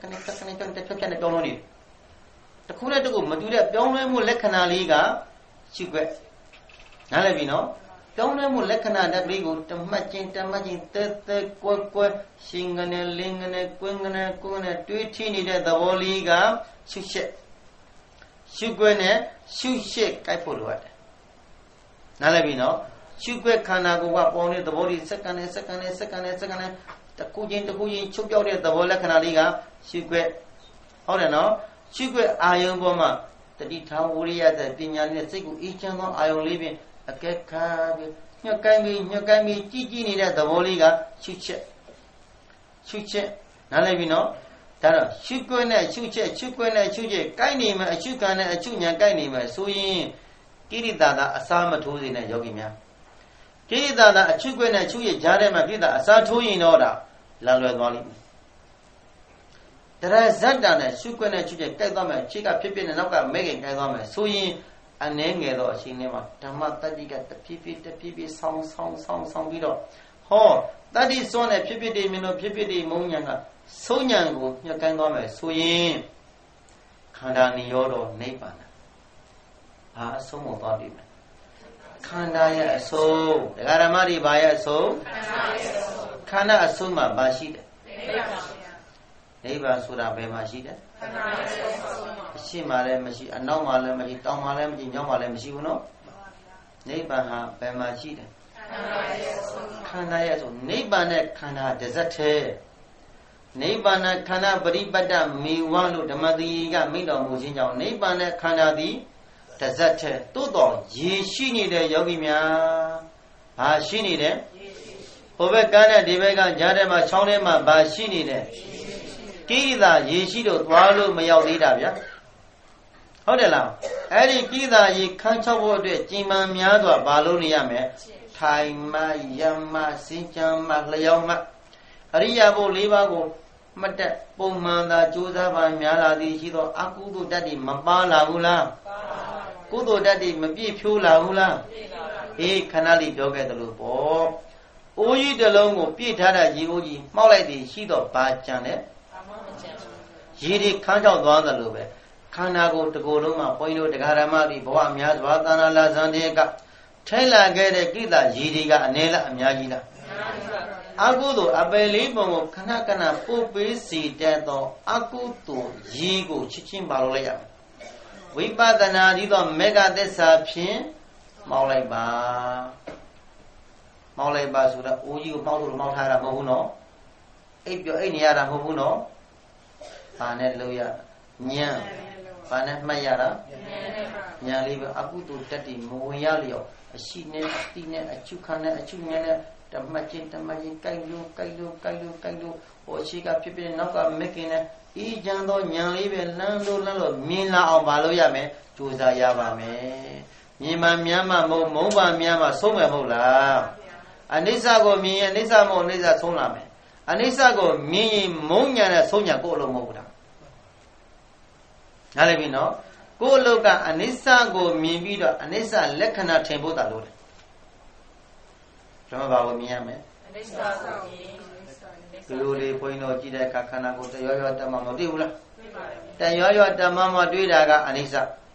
တခုနဲ့တခုမတူတဲ့ပြောင်းလဲမှုလက္ခဏာလေးကရှုွက်နားလည်ပြီနော်ပြောင်းလဲမှုလက္ခဏာတက်ကလေးကိုတမတ်ချင်းတဲကွယ်ရှင်ကနေလင်းကနေကွင်းကနေကိုယ်နဲ့တွေးထီနေတဲ့သဘောလေးကရှုွက်နဲ့ရှုရှက်ကြိုက်ဖို့လိုရတယ်နားလည်ပြီနော်ရှုွက်ခန္ဓာကိုယ်ကပေါ်နေတဲ့သဘောလေးစက္ကန့်နဲ့တခုချင်းချုပ်ပြောက်တဲ့သဘောလက္ခဏာလေးကရှုွက်ဟုတ်တယ်နော်ရှုွက်အာယုံပေါ်မှာတတိထားဝရိယတဲ့ပညာနဲ့စိတ်ကိုအေးချမ်းသောအာယုံလေးဖြင့်အကဲခါပြီးညှက်ကိုင်းပြီးကြည်နေတဲ့သဘောလေးကရှုချက်နားလည်ပြီနော်ဒါတော့ရှုွက်နဲ့ရှုချက်ကိုင်းနေမယ်အရှုခံနဲ့အရှုဉာဏ်ကိုင်းနေမယ်ဆိုရင်ကိရိတာသာအစားမထိုးစေနဲ့ယောဂီများကိရိတာသာအရှုွက်နဲ့ရှုရကြားထဲမှာကိရိတာအစားထိုးရင်တော့ဒါလန်လွယ်သွားလိမ့်မယ်တရဇတ်တာနဲ့ရှုွက်နဲ့ရှုချက်ကြိုက်သွားမယ်ခြေကဖြစ်နဲ့နောက်ကမဲခင်ကြိုက်သွားမယ်ဆိုရင်အနည်းငယ်တော့အချိန်လေးမှာဓမ္မတတ္တိကတဖြည်းဖြည်းဆောင်းပြီးတော့ဟောတတ္တိစွန်းနဲ့ဖြစ်တွေမြင်လို့ဖြစ်တွေမုံညာကဆုံးညာကိုညှက်ကိုင်းသွားမယ်ဆိုရင်ခန္ဓာနိရောဓနိဗ္ဗာန်ဘာအဆုံးကိုသွားပြီမယ်ခန္ဓာရဲ့အဆုံးဒကာဓမ္မတွေဘာရဲ့အဆုံးခန္ဓာအဆုံးမှာဘာရှိတယ်နိဗ္ဗာန်ဆိုတာဘယ်မှာရှိတယ်ခန္ဓာရဲ့အဆုံးအရှိမှလည်းမရှိအနောက်မှလည်းမရှိတောင်မှလည်းမရှိညောင်းမှလည်းမရှိဘူးနော်နိဗ္ဗာန်ဟာဘယ်မှာရှိတယ်ခန္ဓာရဲ့အဆုံးနိဗ္ဗာန်နဲ့ခန္ဓာတစ်စက်တည်းနိဗ္ဗာန်ခန္ဓာပရိပတ်တမေဝလို့ဓမ္မသီကမိန့်တော်မူခြင်းကြောင့်နိဗ္ဗာန်နဲ့ခန္ဓာသည်တစ်စက်တည်းသို့တော်ရေရှိနေတဲ့ယောဂီများဘာရှိနေတယ်ဟိုဘက်ကန်းနဲ့ဒီဘက်ကကြားထဲမှာချောင်းထဲမှာဘာရှိနေတယ်ကိရိတာရေရှိတော့သွားလို့မရောက်သေးတာဗျာဟုတ်တယ်လားအဲ့ဒီကိရိတာရေခန်းချောက်ဖို့အတွက်ကြင်မှန်များစွာဘာလို့နေရမလဲထိုင်မှယမစင်ကြံမှလျောင်းမှအရိယာဘု၄ပါးကိုမှတ်တဲ့ပုံမှန်သာကြိုးစားပါများလာသည်ရှိသောအကုသိုလ်တတ်တွေမပါလာဘူးလားကုသိုလ်တတ်တွေမပြည့်ဖြိုးလာဘူးလားအေးခဏလေးပြောခဲ့သလိုပေါ့အိုးကြီးတစ်လုံးကိုပြည့်ထားတဲ့ရေအိုးကြီးမှောက်လိုက်သည်ရှိတော့ဘာကြံတဲ့ရေတွေခန်းချောက်သွားသလိုပဲခန္ဓာကိုယ်တစ်ကိုယ်လုံးမှာဘုန်းကြီးတို့တရားဓမ္မတွေဘဝများစွာသာနာလာဇန်တဲ့ကထဲလာခဲ့တဲ့ကိစ္စရေတွေကအနည်းလားအများကြီးလားအကုသိုလ်အပယ်လေးပုံကိုခဏပို့ပေးစီတတ်သောအကုသိုလ်ရေကိုချစ်ချင်းပါလို့လိုက်ရမယ်ဝိပဿနာဒီတော့မေဃသစ္စာဖြင့်မောင်းလိုက်ပါဆိုတော့အိုးကြီးကိုမောင်းလို့မောင်းထားတာမဟုတ်ဘူးနော်အိပ်နေရတာမဟုတ်ဘူးနော်ဘာနဲ့လို့ရညံဘာနဲ့မှတ်ရတာဉာဏ်လေးပဲအကုသိုလ်တက်တည်မဝင်ရလျော်အရှိနဲ့အတိနဲ့အချုပ်ခံနဲ့အချုပ်ဉာဏ်နဲ့တမတ်ချင်းကြိုက်လို့ဟိုအရှိကဖြစ်ဖြစ်နောက်ကမက်ကင်းနဲ့ဤကြံသောဉာဏ်လေးပဲလှမ်းလို့မြင်လာအောင်ပါလို့ရမယ်ကြိုးစားရပါမယ်မြင်မှမြန်းမှမုံပါမြန်းမှဆုံးမယ်မဟုတ်လားအနိစ္စကိုမြင်ရင်အနိစ္စမဟုတ်အနိစ္စဆုံးလာမယ်အနိစ္စကိုမြင်ရင်မုံညာနဲ့ဆုံးညာကိုအလုံးမဟုတ်ဘူးလားနားလည်ပြီနော်ကိုယ်အလုပ်ကအနိစ္စကိုမြင်ပြီးတော့အနိစ္စလက္ခဏာထင်ဖို့တာလို့တယ်ကျွန်တော်ဘာကိုမြင်ရမလဲအနိစ္စကိုမြင်ဒီလိုလေးဘုန်းကြီးတို့ကြည့်တဲ့အခါခန္ဓာကိုယ်တရောတမမတွေ့ဘူးလားတွေ့ပါတယ်တရောတမမတွေ့တာကအနိစ္စ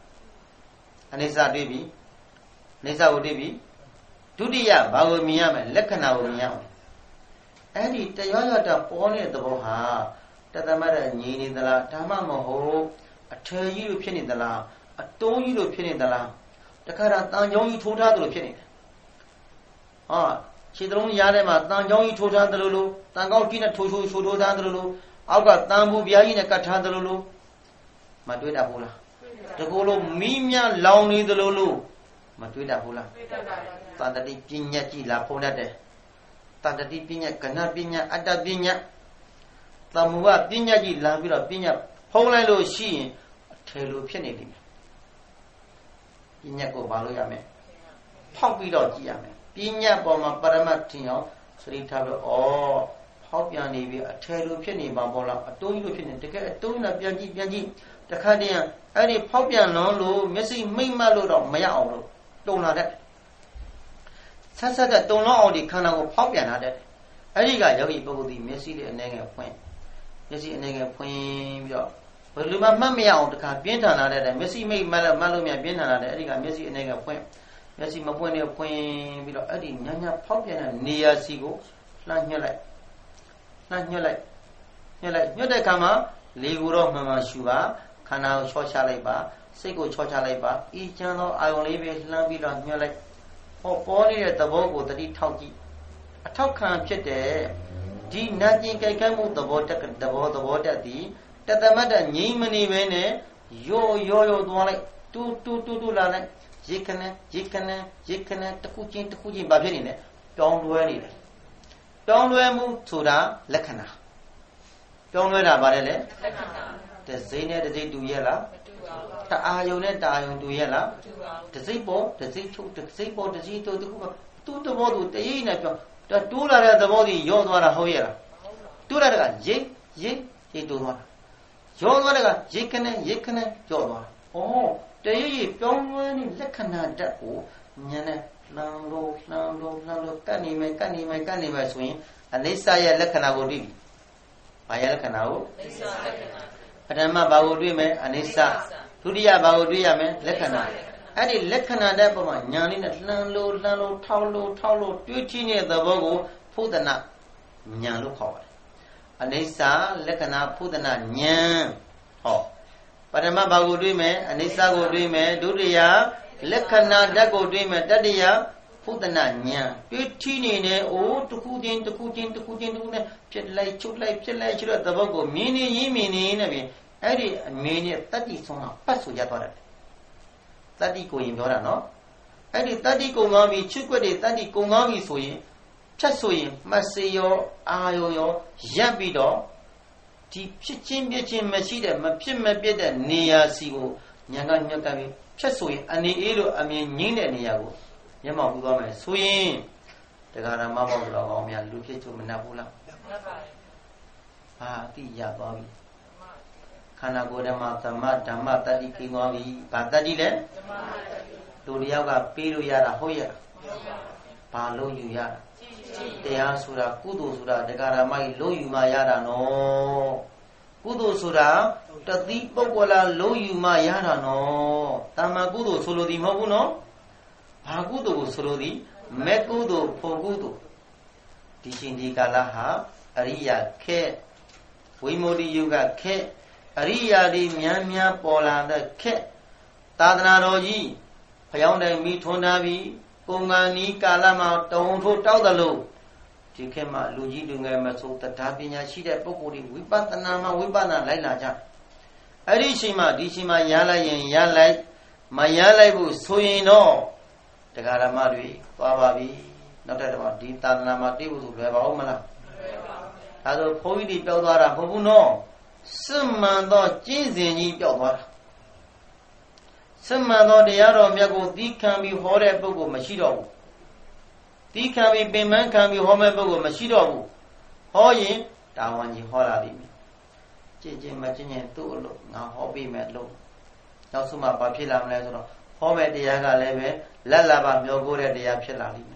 တွေ့ပြီအနိစ္စကိုတွေ့ပြီဒုတိယဘာကိုမြင်ရမလဲလက္ခဏာကိုမြင်ရမယ်အဲ့ဒီတရောတပေါ်နေတဲ့သဘောဟာတသမတ်ငြိနေသလားဓမ္မမဟုတ်အထယ်ကြီးလို့ဖြစ်နေသလားအတုံးကြီးလို့ဖြစ်နေသလားတခါတန်ကြောင်းကြီးထိုးထားသလိုဖြစ်နေတယ်ဟောခြေတလုံးရားထဲမှာတန်ကြောင်းကြီးထိုးထားသလိုလိုတန်ကောက်ကြီးနဲ့ထိုးထားသလိုလိုအောက်ကတန်ဘူးပြားကြီးနဲ့ကတ်ထားသလိုလိုမတွေ့တတ်ဘူးလားတကူလို့မိမြလောင်နေသလိုလိုမတွေ့တတ်ဘူးလားတွေ့တတ်ပါဘူးတန်တတိပညာကြည်လာဖုံးတတ်တယ်တန်တတိပညာကဏပညာအတ္တပညာသမုဟပညာကြည်လာပြီးတော့ပညာဖုံးလိုက်လို့ရှိရင်အထယ်လိုဖြစ်နေပြီပညာကိုဘာလို့ရမလဲဖောက်ပြီးတော့ကြည့်ရမယ်ပညာပေါ်မှာပရမတ်ထင်အောင်စရိထားပြီးဖောက်ပြန်နေပြီအထယ်လိုဖြစ်နေပါပေါ်လားအတုံးကြီးလိုဖြစ်နေတကယ်အတုံးနဲ့ပြန်ကြည့်တခါတည်းအဲ့ဒီဖောက်ပြန်လုံးလို့မျက်စိမိတ်မှတ်လို့တော့မရအောင်လို့တုံလာတဲ့ဆက်တဲ့တုံလုံးအောင်ဒီခန္ဓာကိုဖောက်ပြန်လာတဲ့အဲ့ဒီကယောဂီပုဂ္ဂိုလ်ဒီမျက်စိလေးအနေငယ်ဖွင့်မျက်စိအနေငယ်ဖွင့်ပြီးတော့ဘယ်လိုမှမှတ်မရအောင်တခါပြင်းထန်လာတဲ့မျက်စိမိတ်မှတ်လို့မြပြင်းထန်လာတဲ့အဲ့ဒီကမျက်စိအနေငယ်ဖွင့်မျက်စိမပွင့်နဲ့ဖွင့်ပြီးတော့အဲ့ဒီညာဖောက်ပြန်တဲ့နေရာစီကိုလှမ်းညှက်လိုက်ညှက်တဲ့အခါမှာလေကိုတော့မှန်မှန်ရှူပါခန္ဓာကိုချောချလိုက်ပါစိတ်ကိုချောချလိုက်ပါဤချမ်းသောအာယုံလေးပဲလှမ်းပြီးတော့ညှက်လိုက်ဟောပေါ်နေတဲ့သဘောကိုတတိထောက်ကြည့်အထောက်ခံဖြစ်တဲ့ဒီနာကျင်ကြိုက်ခဲမှုသဘောတက်သည်တသမတ်ငြိမ့်မနေပဲနဲ့ရောသွားလိုက်တူလာလိုက်ရိတ်ခနဲ့တခုချင်းဘာဖြစ်နေလဲပြောင်းလဲနေတယ်ပြောင်းလဲမှုဆိုတာလက္ခဏာပြောင်းလဲတာဗါတယ်လေလက္ခဏာတစိမ့်နဲ့တစိမ့်တူရဲ့လားမတူပါဘူးတအာယုံနဲ့တအာယုံတူရဲ့လားမတူပါဘူးတစိမ့်ပေါ်တစိမ့်ချုပ်တစိမ့်ပေါ်တစိမ့်တူတခုသူ့သဘောသူတရိပ်နဲ့ပြောတိုးလာတဲ့သဘောကြီးရောသွားတာဟုတ်ရဲ့လားတိုးလာတဲ့ကရိတ်တိုးသွားတာရောသွားတဲ့ကရိတ်ခနဲ့ကြော့သွားတာတရိပ်ပြောင်းလဲနေလက္ခဏာဓာတ်ကိုဉာဏ်နဲ့လှမ်းလို့ကတ်နေမယ်ဆိုရင်အနိစ္စရဲ့လက္ခဏာကိုတွေ့ပြီ။ဘာရဲ့လက္ခဏာကိုအနိစ္စလက္ခဏာပထမဘာကိုတွေ့မယ်အနိစ္စဒုတိယဘာကိုတွေ့ရမယ်လက္ခဏာအဲ့ဒီလက္ခဏာတဲ့ပုံမှာဉာဏ်လေးနဲ့လှမ်းလို့ထောက်လို့တွေးကြည့်နေတဲ့သဘောကိုဖုဒနာဉာဏ်လို့ခေါ်ပါတယ်အနိစ္စလက္ခဏာဖုဒနာဉာဏ်ဟောပထမဘာကိုတွေ့မယ်အနိစ္စကိုတွေ့မယ်ဒုတိယလက္ခဏာဓာတ်ကိုတွေ့မယ်တတိယဖုဒနာဉာဏ်တွေးထီးနေတယ်တခုချင်းနဲ့ဖြစ်လိုက်ချုပ်လိုက်တဲ့သဘောကိုမြင်နေနဲ့ပြင်အဲ့ဒီအမြင်နဲ့တတ္တိဆုံးတာပတ်ဆိုရသွားတယ်တတ္တိကိုရင်ပြောတာနော်အဲ့ဒီတတ္တိကုံသွားပြီချုပ်ွက်တဲ့တတ္တိကုံသွားပြီဆိုရင်ဖြတ်ဆိုရင်မှတ်စေရောအာယောရောရပ်ပြီးတော့ဒီဖြစ်ချင်းမရှိတဲ့မဖြစ်မပြတ်တဲ့နေရာစီကိုဉာဏ်ကညှက်ကပ်ပြီးဖြတ်ဆိုရင်အနေအေးလို့အမြင်ငြင်းတဲ့နေရာကိုမျက်မှောက်ပြုသွားမယ်ဆိုရင်တရားဓမ္မဘောတော်ကောင်းများလူဖြစ်ချုံမနှက်ဘူးလားနှက်ပါတယ်ဟာအတိရသွားပြီခန္ဓာကိုယ်ထဲမှာသမဓမ္မတတ္တိကိန်းသွားပြီဘာတတ္တိလဲသမတတ္တိလူတယောက်ကပေးလို့ရတာဟုတ်ရဲ့ဘာလို့ယူရတာတရားဆိုတာကုသိုလ်ဆိုတာတရားဓမ္မကြီးလို့ယူမှရတာနော်ကုသိုလ်ဆိုတာတတိပုဂ္ဂလာလို့ယူမှရတာနော်တမ္မာကုသိုလ်ဆိုလိုသည်မဟုတ်ဘူးနော်ဘာကုသိုလ်ကိုဆိုလိုသည်မေကုသိုလ်ဖို့ကုသိုလ်ဒီရှင်ဒီကာလဟာအရိယာခေဝိမု ക്തി ယုဂခေအရိယာဒီများပေါ်လာတဲ့ခေသာသနာတော်ကြီးဖျောင်းတိုင်မိထွန်းထားပြီးပုံမှန်ဤကာလမှာတုံထိုးတောက်သလိုဒီခေတ်မှာလူကြီးလူငယ်မဆိုတရားပညာရှိတဲ့ပုဂ္ဂိုလ်တွေဝိပဿနာမှာဝိပဿနာလိုက်လာကြ Arishima, Dishima, Yala, Yala, Mayala, Suyino, the Garamadri, Bababi, not at all, Ditanamati, Omana. Other poetry, Peldara, Hobuno, some man thought Jinzi, Peldara. Some man thought the other Miago, D can be horrible, Machido. D can be Beman, can be horrible, Machido. Hoyin, down you holla. Jim Machine, two look, now hobby met low. Now, Suma Papilla, home at the Yaga Leve, Lalaba, no good at the Apilla Lime.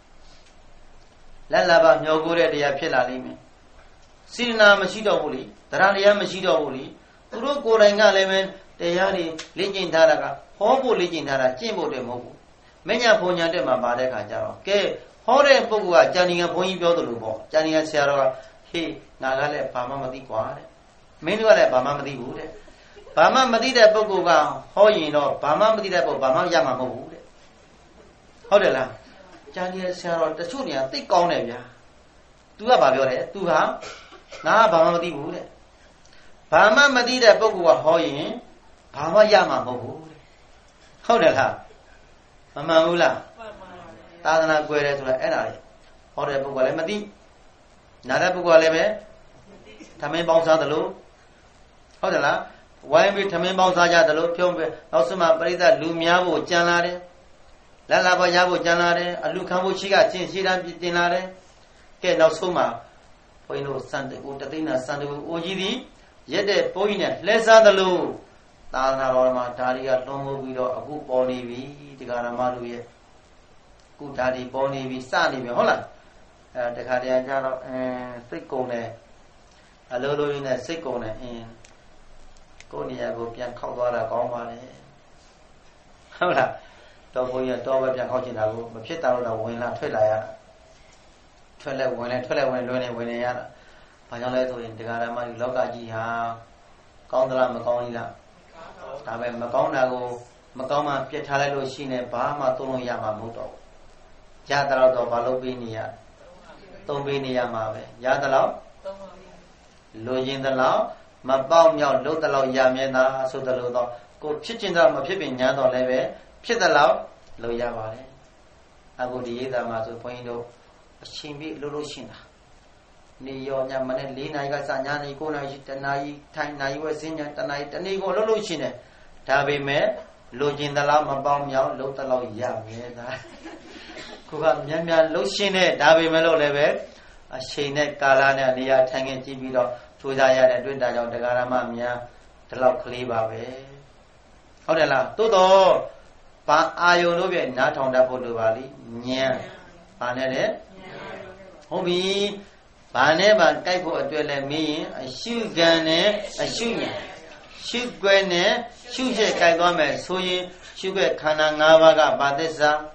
Lalaba, no good at the Apilla Lime. Sina Machido Bully, Tarania Machido Bully, Uruko Ranga Lemon, the Yari, Legend Taraga, Hobo Legend Tara, Jimbo de Mobu. Many a ponya de Mabadeka Jaro. Ke, Hore Pogua, Janning a Pony Biodubo, Janning a Sierra, he, Nagale, Pama Madiquare. Many were at Bama Madi. Bama Madida Boguga, Hoyino, Bama Madida Bama Yama Mood. Hodela, Janning Sierra, the Junior, take on Evia. Do a Babiore, do her. Na Bama Madi Wood. Bama Madida Bogua Hoyin, Bama Yama Mood. Hodela, Mama Ula, Tadana Guerre to the Enari, or the Bugalemadi, Nada Bugaleme, Tamin Bonsa the Loo. Hodela, why we Tamin Bonsa the Loo, Piombe, also my brother Lumiavo Janare, Lalaba Yavo Janare, a Lucamu Chiga, Chinsidan Dinare, Get no Suma. Poino Sunday, Utatina, Sunday, Ojidi, Yet Poina, Lesa the Loo, Tana Roma, Taria, Lomo, Vido, a good bony, the Garamalu, good daddy, bony, Sunny, Hola, the Cadiana, Sikone, a little in a Sikone, in Conia, Pian Covara, Gomane. Hola, Topoya, Toba, Piacotina, Pita, when I feel like. When I Pajaleto in the Garama, Logaji, Condra Maconila, Tabe Maconago, Macoma, Pietalelo, Shine, Bahama, Tono Yamamoto, Yadala, Balobinia, Tombinia Mave, Yadala, Lojin the law, Mabam Yaw, Lotalo Yamena, Sotalodo, go pitching down a pippin Yado Leve, Pitalo, Loyavale. I would either Mazu Poindo. Chimbi Lulushina. Neo Yamane, Lina, Gasanyani, Gona, Tanai, Tanai, was in Tanai, Tanigo Lulushine. Tabi me, Lojin the Lama Baum Yaw, Lotalo Yamena. Kuga Yamia Lushine, Davi Melo Leve, a Shine Kalana, Nia Tangan Tibido, Tudaya, and Dunda, the Garamamia, the Lock Liba. Hodela, Todo, Pa Ayonobe, not on the Poduvali, Nya, Panere. Hobi, Baneba, Kaipo, Dwelle me, a shoe gun, a shoe, shoot granny, shoot Kaigome, Suyi, Sugar Kanangabaga, Badesa,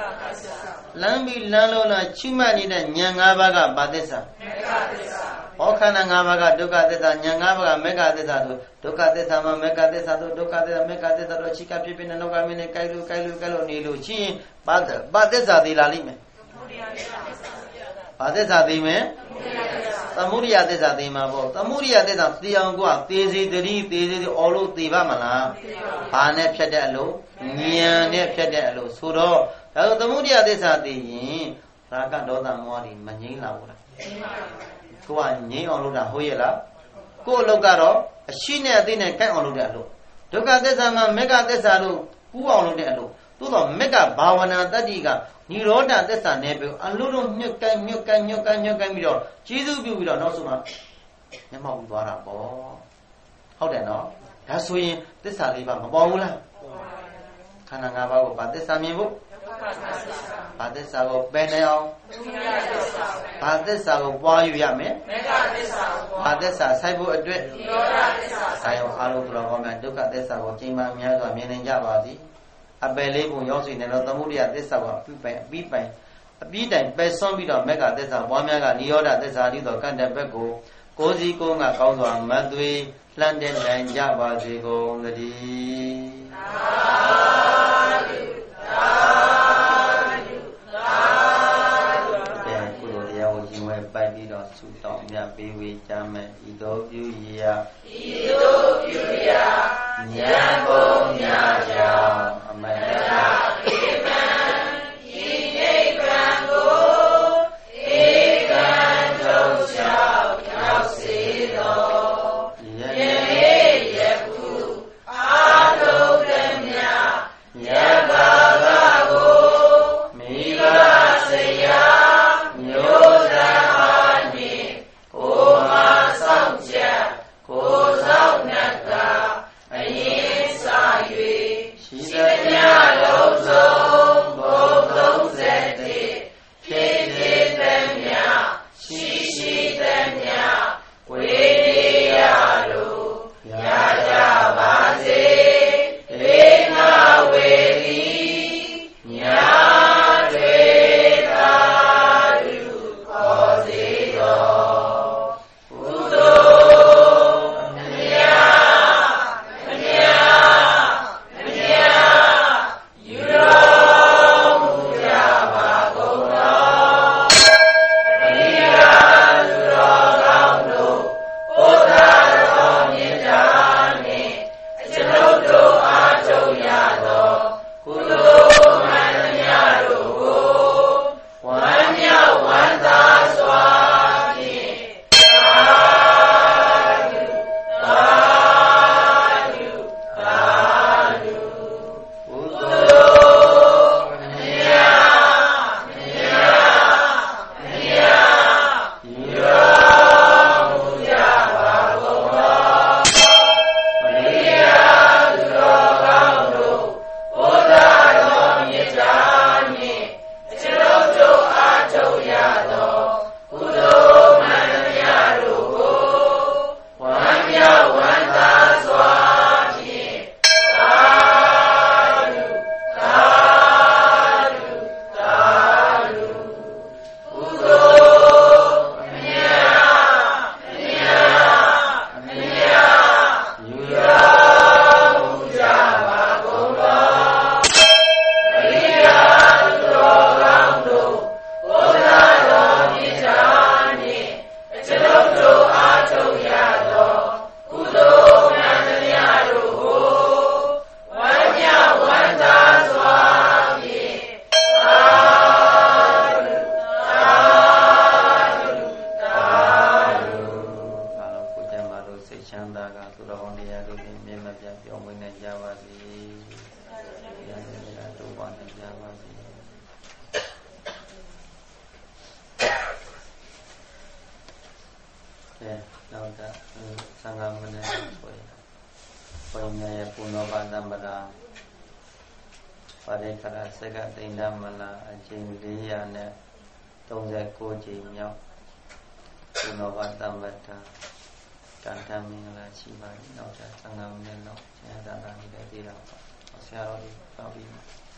Lambi Lalola, Chumani, and Yangabaga, Badesa, Okanangabaga, Ducatesa, Yangabaga, Megadesa, Ducatesa, Megadesa, Ducatesa, Megadesa, Chica Pipin and Nogamine, Kailu, Kailu, Nilu, Chi, Badesa, the Lalime. Adesa dime, Tamuria desa dimabo, Tamuria desa, Tiangua, Tizi, Tizi, Olu, Tivamana, Pane Pedalo, Nia Pedalo, Suro, Tamuria desa di Raka Dota Mori, Manila. Kuan Ni Oluda Hoyela, Ko Logaro, a Shina Dine Kan Oludalo. Doka desa, Mega desalu, who Oludalo, to the Mega Bawana Dadiga. Niroda desa nebu, a little Nuka, Miro, Chizu Budo, no sooner. Yama Udara Bo. How then, no? That's why this Aliba Bola. Kanangaba, but this Amibu, but this I go Benel, but this I go Boyame, but this I Saibu address. I am Alu and Duka desa, Kima Miaga, meaning Javadi. A believe you also in another movie at this hour, beat by a beat and best some bit of mega this are one mega, Nioda, this are little kind of bego, Cozy Konga, Kawa, Madui, London, and Java, Zigo, the D. တော်ဆုတောင်းမြတ်ပေးဝေကြမယ်ဤသို့ပြုရာဉာဏ်ကုန်များကြောင့်အမတ္တဧကံဤနိဗ္ဗာန်ကိုဧကံသုံးလျှောက်ရောက်စေတော်ယနေ့ယခုအာထုံသမျှမြတ်ဘာသာကိုမိဘဆရာမျိုးဆက်အားဖြင့်ကိုယ်မှစောင့်ချက်ကိုယ်ဆောင်နှက်ကအရင်စ၍ရှိသမျှလုံးစုံဘုံ31ဖြစ်ဖြစ်သမျှရှိသမျှဝေဒီယတို့ရကြပါစေဒေငါဝေဒီညာတွေသာဓုခေါ်စေတော်ကုသိုလ်အမြယူတော်မူကြပါကုန်တော်အရိယာသူတော်ကောင်းတို့ဘုရားတော်မြတ်တာနှင့်အကျွန်ုပ်တို့အားထုတ်ရသောကုသိုလ်မှန်သမျှတို့ကိုဝမ်းမြောက်ဝမ်းသာစွာဖြင့်သာဓုသာဓုသာဓုကုသိုလ်အမြယူတော်မူကြပါကုန်တော်အရိယာသူတော်ကောင်းတို့ဘုရားတော်မြတ်တာနှင့်အကျွန်ုပ်တို့အားထုတ်ရသောကုသိုလ်မှန်သမျှတို့ကိုဝမ်းမြောက်ဝမ်းသာစွာဖြင့်သာဓုသာဓုသာဓုကုသိုလ်အမြယူတော်မူကြပါကုန်တော်အရိယာသူတော်ကောင်းတို့ဘုရားတော်မြတ်တာနှင့်အကျွန်ုပ်တို့အားထုတ်ရသောကုသိုလ်မှန်သမျှတို့ကိုဝမ်းမြောက်ဝမ်းသာစွာဖြင့်သာဓုသာဓုသာဓုအားလုံးကိုယ်ကျမ်းမာလို့စိတ်ချမ်းသာကသူတော်ကောင်းတရားတို့ဖြင့်မြတ်မပြတ်ပြောင်းဝင်နိုင်ကြပါစေ။တရားတော်တို့ပါနိုင်ကြပါစေ။နောက်တာ15မိနစ်ဆိုရင်ဘုန်းကြီးရဲ့ပုဏ္ဏဘာသမ္ပရာပါရိခရစကတိန္ဒမလာအကျဉ်439ကြိမ်မြောက်ပုဏ္ဏဘာသမ္ပရာကံတမင်္ဂလာရှိပါနောက်တာ15မိနစ်လောက်ဆရာသာသာနေတဲ့ပြည်တော်ဆရာတော်ကြီးတောက်ပြီး